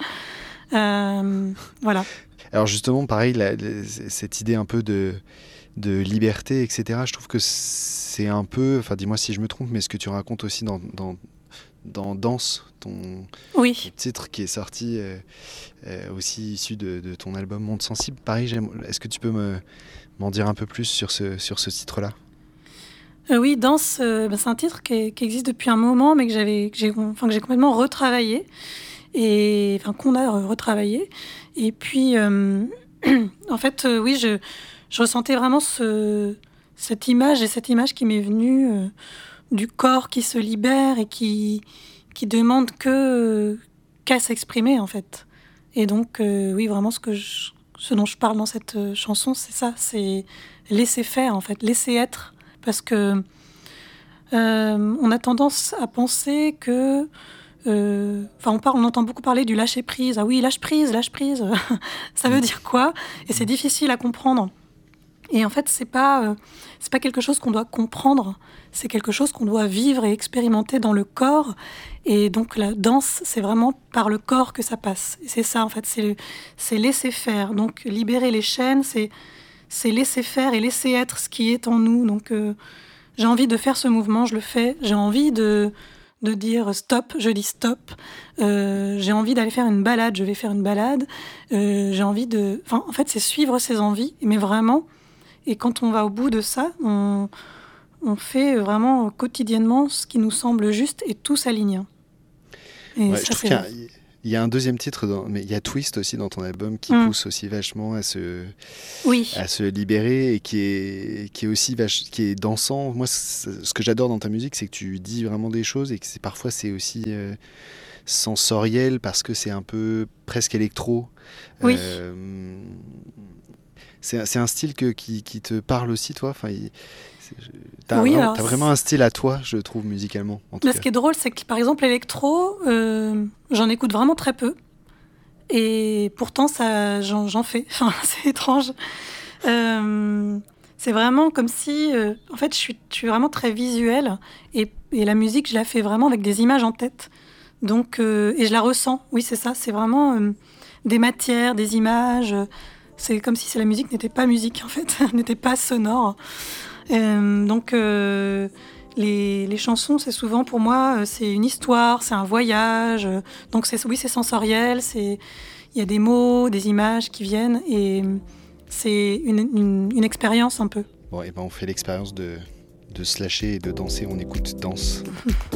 euh, voilà. Alors justement, pareil, la, la, cette idée un peu de, de liberté, et cetera, je trouve que c'est un peu, enfin dis-moi si je me trompe, mais ce que tu racontes aussi dans, dans, dans Danse, ton, oui. ton titre qui est sorti euh, euh, aussi issu de, de ton album Monde Sensible. Pareil, j'aime, est-ce que tu peux me, m'en dire un peu plus sur ce, sur ce titre-là ? Euh, oui, Danse, euh, bah, c'est un titre qui, est, qui existe depuis un moment, mais que, j'avais, que, j'ai, enfin, que j'ai complètement retravaillé, et, enfin qu'on a retravaillé. Et puis, euh, en fait, euh, oui, je, je ressentais vraiment ce, cette image et cette image qui m'est venue euh, du corps qui se libère et qui, qui demande que, qu'à s'exprimer, en fait. Et donc, euh, oui, vraiment, ce, que je, ce dont je parle dans cette euh, chanson, c'est ça, c'est laisser faire, en fait, laisser être. Parce que euh, on a tendance à penser que... Euh, enfin, on, parle, on entend beaucoup parler du lâcher-prise. Ah oui, lâche-prise, lâche-prise. Ça veut dire quoi ? Et c'est difficile à comprendre. Et en fait, c'est pas, euh, c'est pas quelque chose qu'on doit comprendre, c'est quelque chose qu'on doit vivre et expérimenter dans le corps. Et donc la danse, c'est vraiment par le corps que ça passe. Et c'est ça, en fait, c'est, c'est laisser faire. Donc libérer les chaînes, c'est, c'est laisser faire et laisser être ce qui est en nous. Donc euh, j'ai envie de faire ce mouvement, je le fais. J'ai envie de, de dire stop, je dis stop. Euh, j'ai envie d'aller faire une balade, je vais faire une balade. Euh, j'ai envie de... Enfin, en fait, c'est suivre ses envies, mais vraiment... Et quand on va au bout de ça, on, on fait vraiment quotidiennement ce qui nous semble juste et tout s'aligne. Et ouais, ça, je trouve qu'il y a, il y a un deuxième titre, dans, mais il y a Twist aussi dans ton album qui mmh. pousse aussi vachement à se, oui. à se libérer et qui est, qui est aussi vache, qui est dansant. Moi, ce que j'adore dans ta musique, c'est que tu dis vraiment des choses et que c'est, parfois c'est aussi euh, sensoriel parce que c'est un peu presque électro. Oui. Euh, C'est, c'est un style que, qui, qui te parle aussi, toi enfin, il, t'as, oui, vraiment, alors, t'as vraiment un style à toi, je trouve, musicalement. En tout là, cas. Ce qui est drôle, c'est que, par exemple, l'électro, euh, j'en écoute vraiment très peu. Et pourtant, ça, j'en, j'en fais. Enfin, c'est étrange. Euh, c'est vraiment comme si... Euh, en fait, je suis, je suis vraiment très visuelle. Et, et la musique, je la fais vraiment avec des images en tête. Donc, euh, et je la ressens. Oui, c'est ça. C'est vraiment euh, des matières, des images... C'est comme si la musique n'était pas musique, en fait, n'était pas sonore. Euh, donc, euh, les, les chansons, c'est souvent, pour moi, c'est une histoire, c'est un voyage. Donc, c'est, oui, c'est sensoriel, c'est, il y a des mots, des images qui viennent, et c'est une, une, une expérience un peu. Bon, et ben on fait l'expérience de, de se lâcher et de danser. On écoute Danse.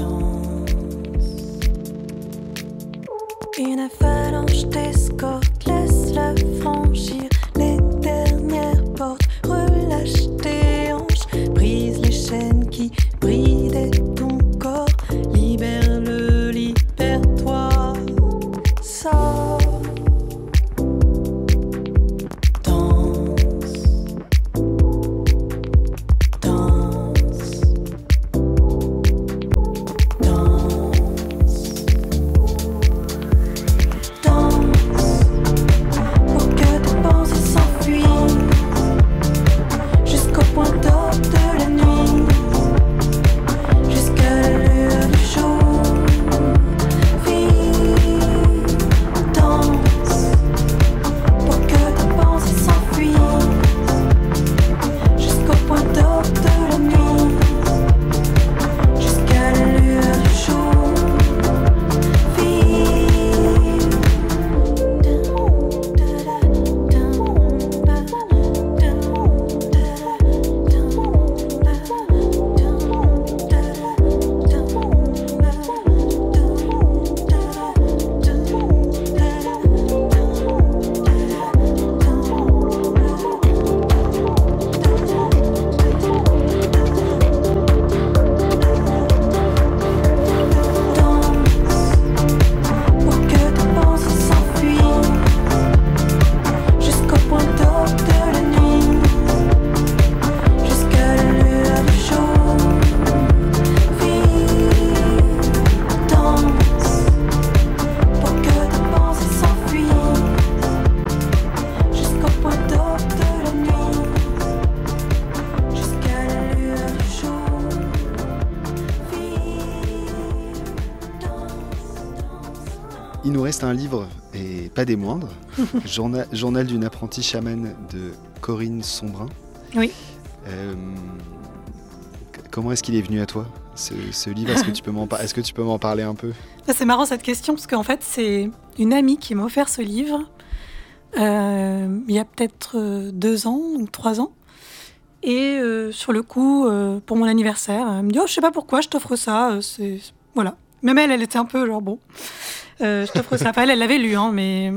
Une avalanche d'escorte, laisse-la franchir les dernières portes, relâche tes hanches, brise les chaînes qui bridaient ton corps, libère-le, libère-toi, sors, danse, danse, danse. Pour que tes pensées s'enfuient jusqu'au point d'or de la nuit, jusqu'à la lueur du jour. Vis, danse. Pour que tes pensées s'enfuient jusqu'au point d'or de la nuit, jusqu'à la lueur du jour. Il nous reste un livre, et pas des moindres, Journal, Journal d'une apprentie chamane de Corinne Sombrin. Oui. Euh, comment est-ce qu'il est venu à toi, ce, ce livre ? Est-ce que tu peux m'en, est-ce que tu peux m'en parler un peu ? C'est marrant cette question, parce qu'en fait, c'est une amie qui m'a offert ce livre euh, il y a peut-être deux ans ou trois ans. Et euh, sur le coup, euh, pour mon anniversaire, elle me dit « Oh, je sais pas pourquoi, je t'offre ça. » c'est... Voilà. Même elle, elle était un peu genre « Bon, euh, je t'offre ça. » Enfin, elle, elle l'avait lu, hein, mais...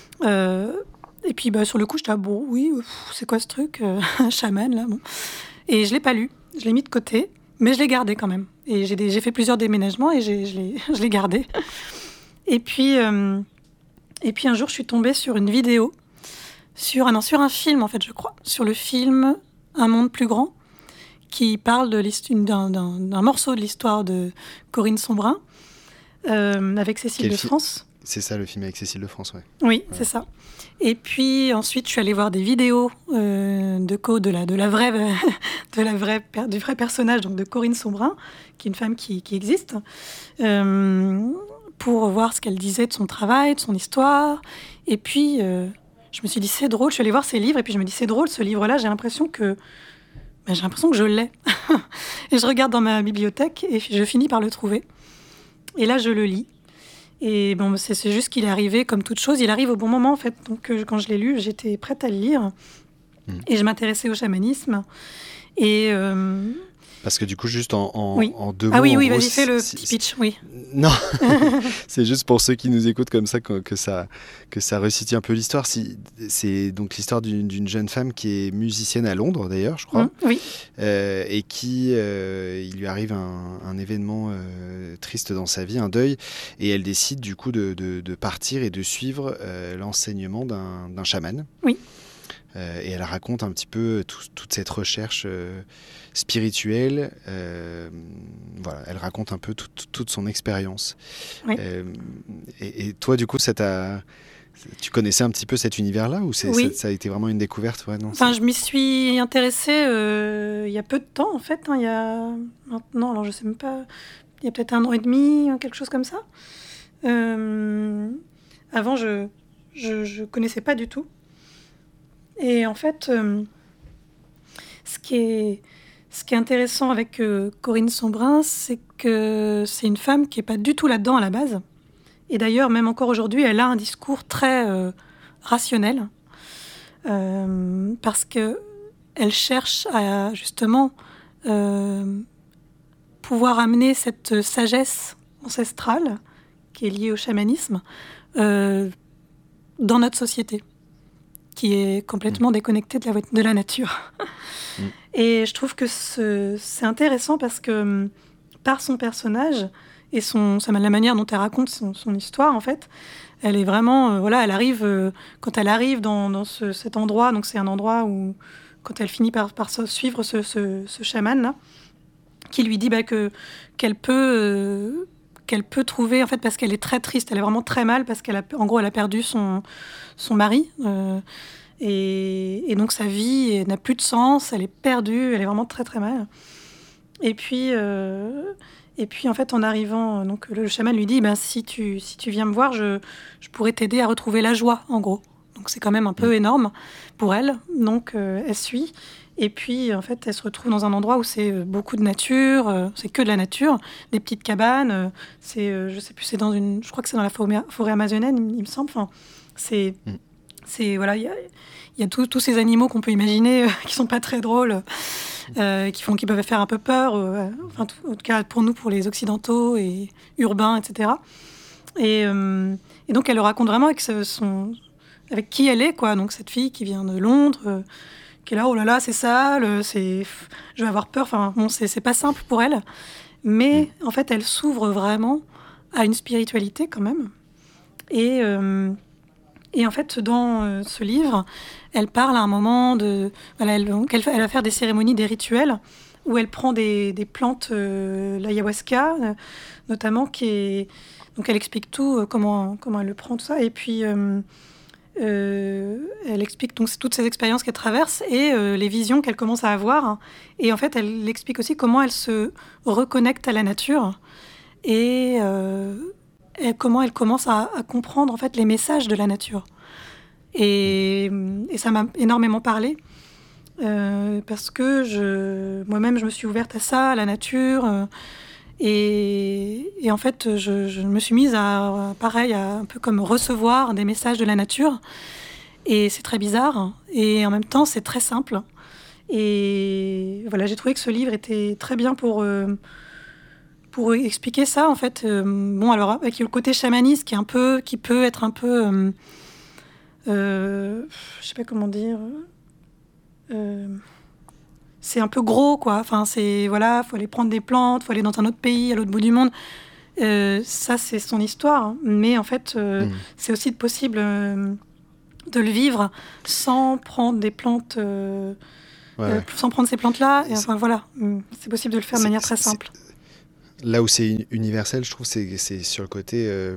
Euh, et puis, bah, sur le coup, j'étais ah, « Bon, oui, pff, c'est quoi ce truc euh, un chaman, là bon. » Et je ne l'ai pas lu, je l'ai mis de côté, mais je l'ai gardé quand même. Et j'ai, des, j'ai fait plusieurs déménagements et j'ai, je, l'ai, je l'ai gardé. Et puis, euh, et puis un jour, je suis tombée sur une vidéo, sur, ah non, sur un film en fait, je crois, sur le film Un monde plus grand, qui parle de d'un, d'un, d'un morceau de l'histoire de Corinne Sombrin, euh, avec Cécile Quel de fi- France. C'est ça le film avec Cécile de France, ouais. Oui, Ouais. c'est ça. Et puis ensuite, je suis allée voir des vidéos euh, de Co, de la, de la vraie, de la vraie, per- du vrai personnage, donc de Corinne Sombrin, qui est une femme qui, qui existe, euh, pour voir ce qu'elle disait de son travail, de son histoire. Et puis, euh, je me suis dit, c'est drôle. Je suis allée voir ses livres, et puis je me dis, c'est drôle, ce livre-là, j'ai l'impression que, ben, j'ai l'impression que je l'ai. Et je regarde dans ma bibliothèque, et je finis par le trouver. Et là, je le lis. Et bon, c'est, c'est juste qu'il est arrivé, comme toute chose, il arrive au bon moment, en fait. Donc, euh, quand je l'ai lu, j'étais prête à le lire. Mmh. Et je m'intéressais au chamanisme. Et... Euh... Parce que du coup, juste en, en, oui. en deux ah mots... Ah oui, en oui, gros, vas-y, fais le si, petit si, pitch, oui. Non, c'est juste pour ceux qui nous écoutent comme ça que, que ça que ça resitue un peu l'histoire. Si, c'est donc l'histoire d'une, d'une jeune femme qui est musicienne à Londres, d'ailleurs, je crois. Mmh, oui. Euh, et qui, euh, il lui arrive un, un événement euh, triste dans sa vie, un deuil, et elle décide du coup de, de, de partir et de suivre euh, l'enseignement d'un, d'un chaman. Oui. Euh, et elle raconte un petit peu tout, toute cette recherche euh, spirituelle. Euh, voilà, elle raconte un peu tout, tout, toute son expérience. Oui. Euh, et, et toi, du coup, ça t'a... Tu connaissais un petit peu cet univers-là ou c'est, oui. ça, ça a été vraiment une découverte? Ouais, non, enfin, c'est... je m'y suis intéressée euh, il y a peu de temps, en fait. Hein, il y a maintenant, alors je sais même pas, il y a peut-être un an et demi, quelque chose comme ça. Euh, avant, je, je je connaissais pas du tout. Et en fait, euh, ce qui est ce qui est intéressant avec euh, Corinne Sombrin, c'est que c'est une femme qui est pas du tout là-dedans à la base. Et d'ailleurs, même encore aujourd'hui, elle a un discours très euh, rationnel, euh, parce que elle cherche à justement euh, pouvoir amener cette sagesse ancestrale qui est liée au chamanisme euh, dans notre société, qui est complètement mmh. déconnectée de la, de la nature. Mmh. Et je trouve que ce, c'est intéressant parce que par son personnage et son, la manière dont elle raconte son, son histoire, en fait, elle est vraiment... Euh, voilà, elle arrive... Euh, quand elle arrive dans, dans ce, cet endroit, donc c'est un endroit où, quand elle finit par, par suivre ce, ce, ce chaman-là, qui lui dit bah, que, qu'elle peut... Euh, qu'elle peut trouver, en fait, parce qu'elle est très triste, elle est vraiment très mal, parce qu'elle a, en gros, elle a perdu son, son mari, euh, et, et donc sa vie n'a plus de sens, elle est perdue, elle est vraiment très très mal. Et puis, euh, et puis en fait, en arrivant, donc le chaman lui dit, ben, si tu, si tu viens me voir, je, je pourrais t'aider à retrouver la joie, en gros. Donc c'est quand même un peu énorme pour elle, donc euh, elle suit. Et puis, en fait, elle se retrouve dans un endroit où c'est beaucoup de nature, euh, c'est que de la nature, des petites cabanes, euh, c'est, euh, je sais plus, c'est dans une, je crois que c'est dans la forêt, forêt amazonienne, il, il me semble. Enfin, c'est, mm. c'est voilà, il y a, y a tous ces animaux qu'on peut imaginer euh, qui sont pas très drôles, euh, qui font, qui peuvent faire un peu peur. Euh, enfin, tout, en tout cas pour nous, pour les occidentaux et urbains, et cetera. Et, euh, et donc, elle le raconte vraiment avec son, avec qui elle est, quoi. Donc cette fille qui vient de Londres. Euh, qui est là, oh là là, c'est sale, c'est... je vais avoir peur. Enfin, bon, c'est, c'est pas simple pour elle. Mais en fait, elle s'ouvre vraiment à une spiritualité quand même. Et, euh, et en fait, dans euh, ce livre, elle parle à un moment de... Voilà, elle, donc elle, elle va faire des cérémonies, des rituels, où elle prend des, des plantes, euh, l'ayahuasca, euh, notamment, qui est... Donc elle explique tout, euh, comment, comment elle le prend, tout ça. Et puis... Euh, Euh, elle explique donc toutes ces expériences qu'elle traverse et euh, les visions qu'elle commence à avoir. Et en fait, elle explique aussi comment elle se reconnecte à la nature et, euh, et comment elle commence à, à comprendre en fait les messages de la nature. Et, et ça m'a énormément parlé euh, parce que je, moi-même, je me suis ouverte à ça, à la nature. Euh, Et, et en fait, je, je me suis mise à, pareil, à un peu comme recevoir des messages de la nature. Et c'est très bizarre. Et en même temps, c'est très simple. Et voilà, j'ai trouvé que ce livre était très bien pour, euh, pour expliquer ça, en fait. Euh, bon, alors, avec le côté chamaniste qui, est un peu, qui peut être un peu... Euh, euh, je sais pas comment dire... Euh, c'est un peu gros, quoi. Enfin, c'est, voilà, faut aller prendre des plantes, faut aller dans un autre pays, à l'autre bout du monde. Euh, ça, c'est son histoire. Mais en fait, euh, mmh. c'est aussi possible euh, de le vivre sans prendre des plantes, euh, ouais, euh, sans prendre ces plantes-là. Et, enfin, voilà, c'est possible de le faire de manière très simple. Là où c'est universel, je trouve, c'est, c'est sur le côté euh,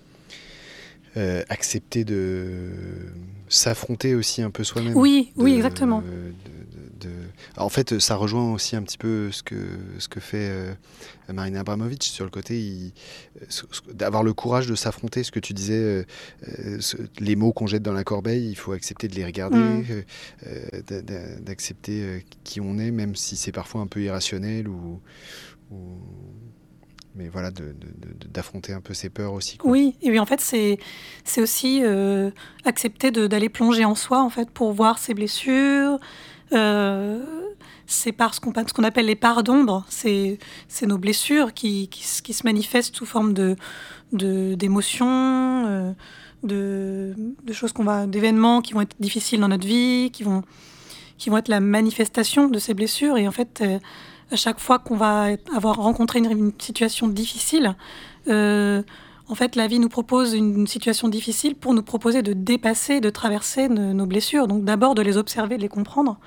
euh, accepter de s'affronter aussi un peu soi-même. Oui, de, oui, exactement. De, de, de... En fait, ça rejoint aussi un petit peu ce que, ce que fait euh, Marina Abramovic sur le côté, il, d'avoir le courage de s'affronter. Ce que tu disais, euh, euh, ce, les mots qu'on jette dans la corbeille, il faut accepter de les regarder, mmh. euh, d'accepter euh, qui on est, même si c'est parfois un peu irrationnel ou... ou... mais voilà, de, de, de, d'affronter un peu ses peurs aussi, quoi. Oui, et oui, en fait, c'est, c'est aussi euh, accepter de, d'aller plonger en soi, en fait, pour voir ses blessures. Euh, c'est par ce qu'on, ce qu'on appelle les parts d'ombre, c'est, c'est nos blessures qui, qui, qui se manifestent sous forme de, de, d'émotions, euh, de, de choses qu'on va, d'événements qui vont être difficiles dans notre vie, qui vont, qui vont être la manifestation de ces blessures. Et en fait... Euh, à chaque fois qu'on va avoir rencontré une, une situation difficile, euh, en fait, la vie nous propose une, une situation difficile pour nous proposer de dépasser, de traverser nos, nos blessures. Donc d'abord de les observer, de les comprendre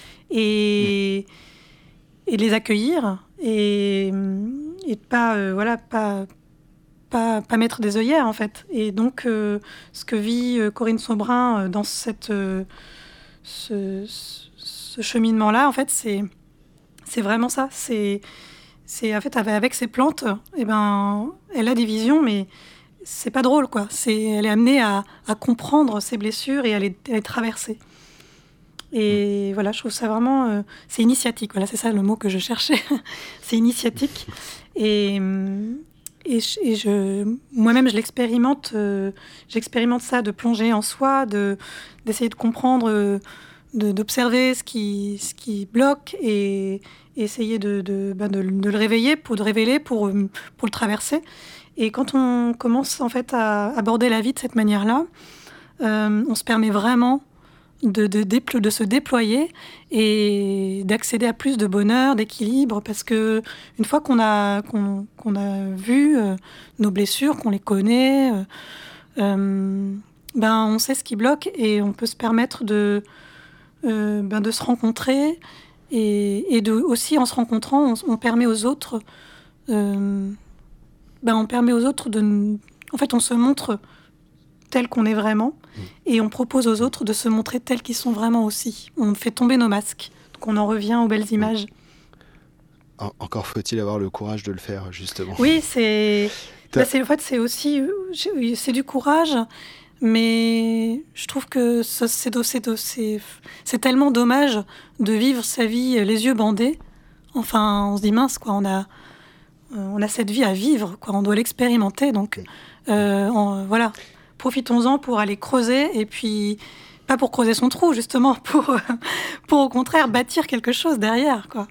et, et de les accueillir et, et de pas, euh, voilà, pas, pas, pas mettre des œillères, en fait. Et donc, euh, ce que vit euh, Corinne Sobrin euh, dans cette, euh, ce, ce cheminement-là, en fait, c'est... C'est vraiment ça. C'est, c'est en fait avec ses plantes, eh ben, elle a des visions, mais c'est pas drôle, quoi. C'est, elle est amenée à, à comprendre ses blessures et à les, à les traverser. Et mmh. voilà, je trouve ça vraiment, euh, c'est initiatique. Voilà, c'est ça le mot que je cherchais. C'est initiatique. Et, et, je, et je, moi-même, je l'expérimente. Euh, j'expérimente ça, de plonger en soi, de d'essayer de comprendre. Euh, De, d'observer ce qui, ce qui bloque et, et essayer de, de, ben de, de le réveiller, pour de révéler, pour, pour le traverser. Et quand on commence en fait à aborder la vie de cette manière-là, euh, on se permet vraiment de, de, déplo- de se déployer et d'accéder à plus de bonheur, d'équilibre, parce que une fois qu'on a, qu'on, qu'on a vu euh, nos blessures, qu'on les connaît, euh, euh, ben on sait ce qui bloque et on peut se permettre de Euh, ben de se rencontrer et, et de, aussi en se rencontrant on, on permet aux autres euh, ben on permet aux autres de en fait on se montre tel qu'on est vraiment et on propose aux autres de se montrer tels qu'ils sont vraiment aussi. On fait tomber nos masques, donc on en revient aux belles images. En, encore faut-il avoir le courage de le faire, justement. Oui, c'est, ben c'est en fait c'est aussi c'est du courage. Mais je trouve que ça, c'est, c'est, c'est, c'est tellement dommage de vivre sa vie les yeux bandés. Enfin, on se dit mince, quoi, on a, on a cette vie à vivre, quoi, on doit l'expérimenter. Donc, euh, on, voilà, profitons-en pour aller creuser, et puis, pas pour creuser son trou, justement, pour, pour au contraire bâtir quelque chose derrière, quoi.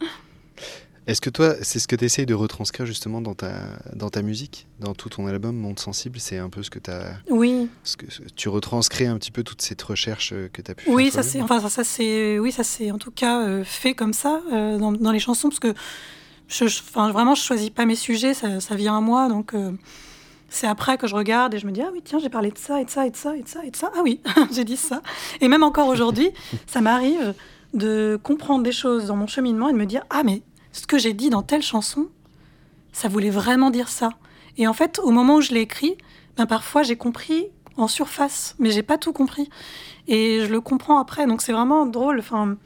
Est-ce que toi, c'est ce que tu essayes de retranscrire justement dans ta, dans ta musique, dans tout ton album Monde Sensible? C'est un peu ce que tu as... Oui. Ce que, tu retranscris un petit peu toute cette recherche que tu as pu oui, faire. Ça c'est, enfin, ça, ça, c'est, oui, ça c'est en tout cas euh, fait comme ça euh, dans, dans les chansons, parce que je, je, enfin, vraiment, je ne choisis pas mes sujets, ça, ça vient à moi. Donc, euh, c'est après que je regarde et je me dis, ah oui, tiens, j'ai parlé de ça et de ça et de ça et de ça et de ça. Ah oui, j'ai dit ça. Et même encore aujourd'hui, ça m'arrive de comprendre des choses dans mon cheminement et de me dire, ah mais... ce que j'ai dit dans telle chanson, ça voulait vraiment dire ça. Et en fait, au moment où je l'ai écrit, ben parfois j'ai compris en surface, mais j'ai pas tout compris. Et je le comprends après, donc c'est vraiment drôle. Enfin,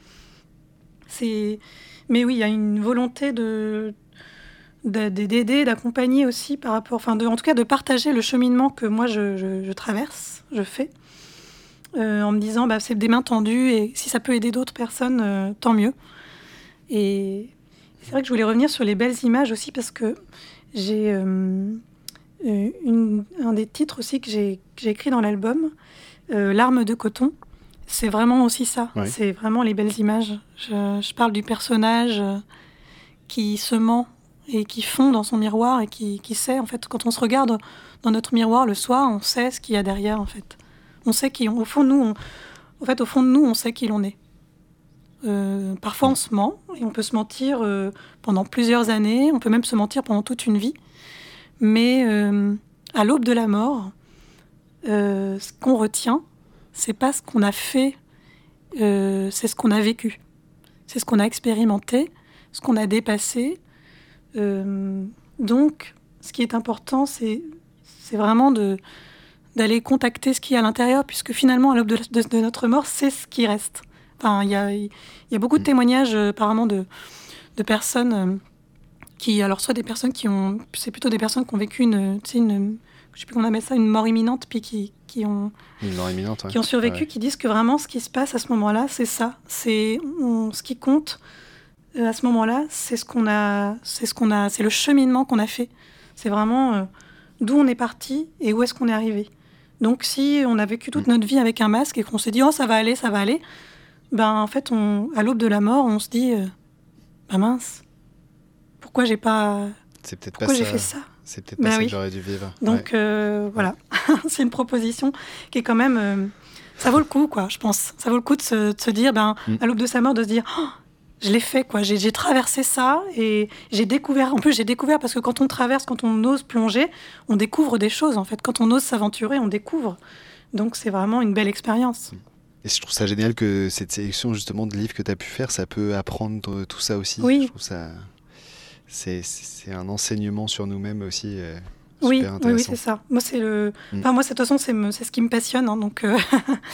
c'est... Mais oui, il y a une volonté de... d'aider, d'accompagner aussi par rapport... Enfin, de... en tout cas, de partager le cheminement que moi, je, je, je traverse, je fais, euh, en me disant, bah, c'est des mains tendues, et si ça peut aider d'autres personnes, euh, tant mieux. Et... c'est vrai que je voulais revenir sur les belles images aussi, parce que j'ai euh, une, un des titres aussi que j'ai, que j'ai écrit dans l'album, euh, Larmes de coton. C'est vraiment aussi ça. Ouais. C'est vraiment les belles images. Je, je parle du personnage qui se ment et qui fond dans son miroir et qui, qui sait, en fait, quand on se regarde dans notre miroir le soir, on sait ce qu'il y a derrière, en fait. On sait qui, au fond de nous, on, en fait, au fond de nous, on sait qui l'on est. Euh, parfois, on se ment, et on peut se mentir euh, pendant plusieurs années, on peut même se mentir pendant toute une vie. Mais euh, à l'aube de la mort, euh, ce qu'on retient, c'est pas ce qu'on a fait, euh, c'est ce qu'on a vécu. C'est ce qu'on a expérimenté, ce qu'on a dépassé. Euh, donc, ce qui est important, c'est, c'est vraiment de, d'aller contacter ce qui est à l'intérieur, puisque finalement, à l'aube de, de, de notre mort, c'est ce qui reste. Enfin, il y a, y a beaucoup de témoignages, euh, apparemment, de, de personnes euh, qui... Alors, soit des personnes qui ont... C'est plutôt des personnes qui ont vécu une... Tu sais, une je sais plus comment on appelle ça, une mort imminente, puis qui, qui ont... Une mort imminente, ouais. Qui ont survécu, ouais. Qui disent que vraiment, ce qui se passe à ce moment-là, c'est ça. C'est on, ce qui compte euh, à ce moment-là, c'est ce qu'on a... C'est ce qu'on a... C'est le cheminement qu'on a fait. C'est vraiment euh, d'où on est parti et où est-ce qu'on est arrivé. Donc, si on a vécu toute mmh. notre vie avec un masque et qu'on s'est dit « Oh, ça va aller, ça va aller », ben, en fait, on, à l'aube de la mort, on se dit euh, « Bah mince, pourquoi j'ai pas... C'est peut-être pourquoi pas j'ai ça. fait ça ?» C'est peut-être pas ben ça oui. que j'aurais dû vivre. Donc, ouais. euh, voilà. C'est une proposition qui est quand même... Euh, ça vaut le coup, quoi, je pense. Ça vaut le coup de se, de se dire, ben, mm. à l'aube de sa mort, de se dire oh, « Je l'ai fait, quoi. J'ai, j'ai traversé ça et j'ai découvert... » En plus, j'ai découvert parce que quand on traverse, quand on ose plonger, on découvre des choses, en fait. Quand on ose s'aventurer, on découvre. Donc, c'est vraiment une belle expérience. Mm. Et je trouve ça génial que cette sélection justement de livres que tu as pu faire, ça peut apprendre tout ça aussi. Oui. Je trouve ça, c'est, c'est un enseignement sur nous-mêmes aussi euh, super oui, intéressant. Oui, oui, c'est ça. Moi, c'est le, mm. enfin moi, de toute façon, c'est, me... c'est ce qui me passionne. Hein, donc, euh...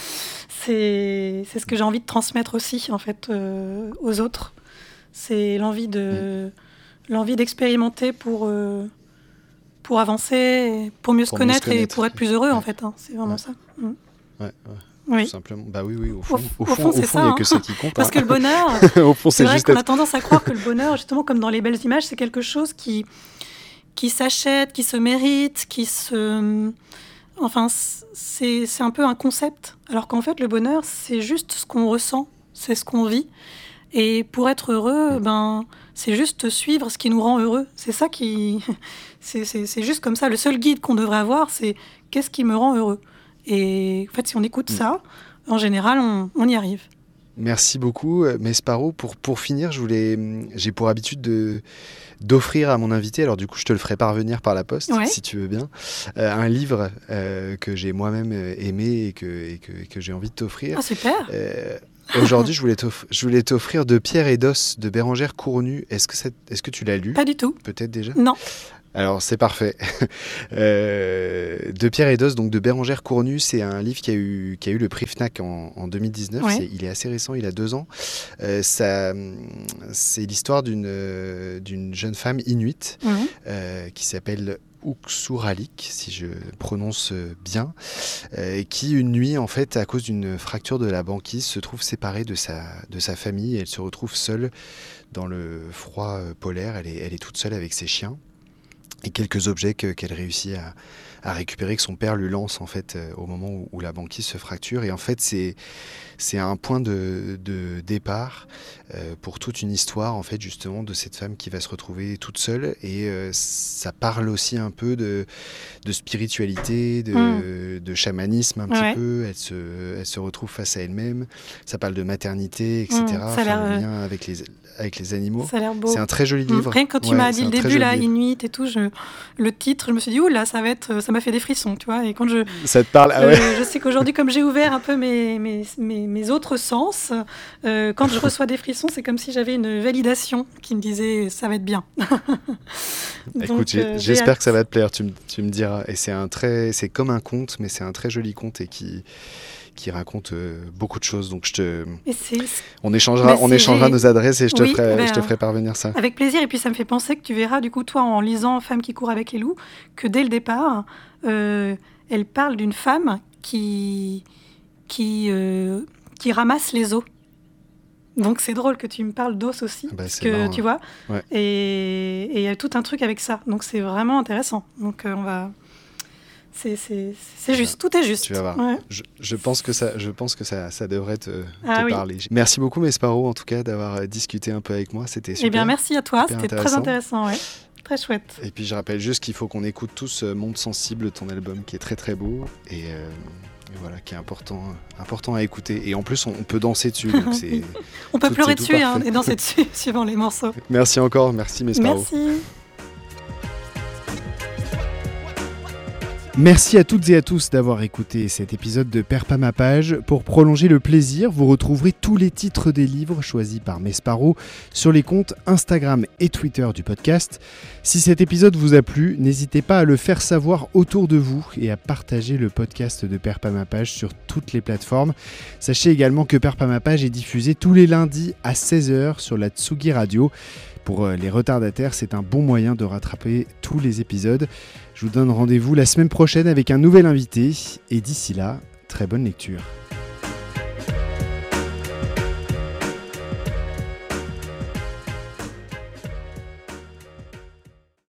c'est c'est ce que j'ai envie de transmettre aussi, en fait, euh, aux autres. C'est l'envie de, mm. l'envie d'expérimenter pour euh, pour avancer, pour mieux pour se connaître, mieux se connaître et pour être plus heureux, ouais. en fait. Hein. C'est vraiment ouais. ça. Mm. Ouais. ouais. Oui. Tout simplement. Bah oui, oui, au fond, au, au fond, au fond, au c'est fond, ça. il n'y a hein. que ça qui compte. Parce hein. que le bonheur, au fond, c'est, c'est vrai juste qu'on être... a tendance à croire que le bonheur, justement, comme dans les belles images, c'est quelque chose qui, qui s'achète, qui se mérite, qui se... Enfin, c'est, c'est un peu un concept. Alors qu'en fait, le bonheur, c'est juste ce qu'on ressent, c'est ce qu'on vit. Et pour être heureux, ben, c'est juste suivre ce qui nous rend heureux. C'est ça qui... c'est, c'est, c'est juste comme ça. Le seul guide qu'on devrait avoir, c'est qu'est-ce qui me rend heureux. Et en fait, si on écoute ça, en général, on, on y arrive. Merci beaucoup, Mesparo. Pour, pour finir, je voulais, j'ai pour habitude de, d'offrir à mon invité, alors du coup, je te le ferai parvenir par la poste, ouais. si tu veux bien, euh, un livre euh, que j'ai moi-même aimé et que, et que, et que j'ai envie de t'offrir. Ah, super euh, Aujourd'hui, je voulais, je voulais t'offrir De Pierre et d'Os de Bérengère Cournu. Est-ce que, c'est, est-ce que tu l'as lu ? Pas du tout. Peut-être déjà ? Non. Alors, c'est parfait. euh, de Pierre et d'Os, donc de Bérengère Cournu, c'est un livre qui a eu, qui a eu le prix Fnac en, en deux mille dix-neuf. Ouais. C'est, il est assez récent, il a deux ans. Euh, ça, c'est l'histoire d'une, euh, d'une jeune femme inuite mmh. euh, qui s'appelle Uksuralik, si je prononce bien, euh, qui une nuit, en fait, à cause d'une fracture de la banquise, se trouve séparée de sa, de sa famille. Elle se retrouve seule dans le froid polaire. Elle est, elle est toute seule avec ses chiens. Et quelques objets que, qu'elle réussit à, à récupérer, que son père lui lance en fait euh, au moment où, où la banquise se fracture. Et en fait, c'est, c'est un point de, de départ euh, pour toute une histoire en fait justement de cette femme qui va se retrouver toute seule. Et euh, ça parle aussi un peu de, de spiritualité, de, mmh. de chamanisme un ouais. petit peu. Elle se, elle se retrouve face à elle-même. Ça parle de maternité, et cetera. Mmh, ça a l'air, enfin, le lien avec les avec les animaux. Ça a l'air beau. C'est un très joli livre. Rien que quand tu ouais, m'as dit le début, là, Inuit et tout, je, le titre, je me suis dit, ouh là, ça va être, ça m'a fait des frissons, tu vois. Et quand je, ça te parle, ah ouais. je, je sais qu'aujourd'hui, comme j'ai ouvert un peu mes, mes, mes, mes autres sens, euh, quand je reçois des frissons, c'est comme si j'avais une validation qui me disait, ça va être bien. Donc, écoute, euh, j'espère hâte. que ça va te plaire, tu me, tu me diras. Et c'est un très, c'est comme un conte, mais c'est un très joli conte et qui... qui raconte euh, beaucoup de choses. Donc je te... on échangera, on échangera nos adresses et je te, oui, ferai, ben, je te ferai parvenir ça. Avec plaisir. Et puis ça me fait penser que tu verras, du coup, toi, en lisant Femme qui court avec les loups, que dès le départ, euh, elle parle d'une femme qui, qui, euh, qui ramasse les os. Donc c'est drôle que tu me parles d'os aussi, bah, parce que marrant, tu vois. Ouais. Et il y a tout un truc avec ça. Donc c'est vraiment intéressant. Donc euh, on va... C'est, c'est, c'est juste, tout est juste. Tu vas voir. Ouais. Je, je pense que ça, je pense que ça, ça devrait te, ah, te oui. parler. Merci beaucoup, Mesparo, en tout cas, d'avoir discuté un peu avec moi. C'était super. Eh bien, merci à toi. C'était intéressant. Très intéressant, ouais. Très chouette. Et puis, je rappelle juste qu'il faut qu'on écoute tous Monde Sensible, ton album qui est très très beau. Et, euh, Et voilà, qui est important, important à écouter. Et en plus, on, on peut danser dessus. Donc c'est, on peut tout, pleurer dessus hein, et danser dessus, suivant les morceaux. Merci encore, merci Mesparo. Merci. Merci à toutes et à tous d'avoir écouté cet épisode de Perds pas ma page. Pour prolonger le plaisir, vous retrouverez tous les titres des livres choisis par Mesparo sur les comptes Instagram et Twitter du podcast. Si cet épisode vous a plu, n'hésitez pas à le faire savoir autour de vous et à partager le podcast de Perds pas ma page sur toutes les plateformes. Sachez également que Perds pas ma page est diffusé tous les lundis à seize heures sur la Tsugi Radio. Pour les retardataires, c'est un bon moyen de rattraper tous les épisodes. Je vous donne rendez-vous la semaine prochaine avec un nouvel invité. Et d'ici là, très bonne lecture.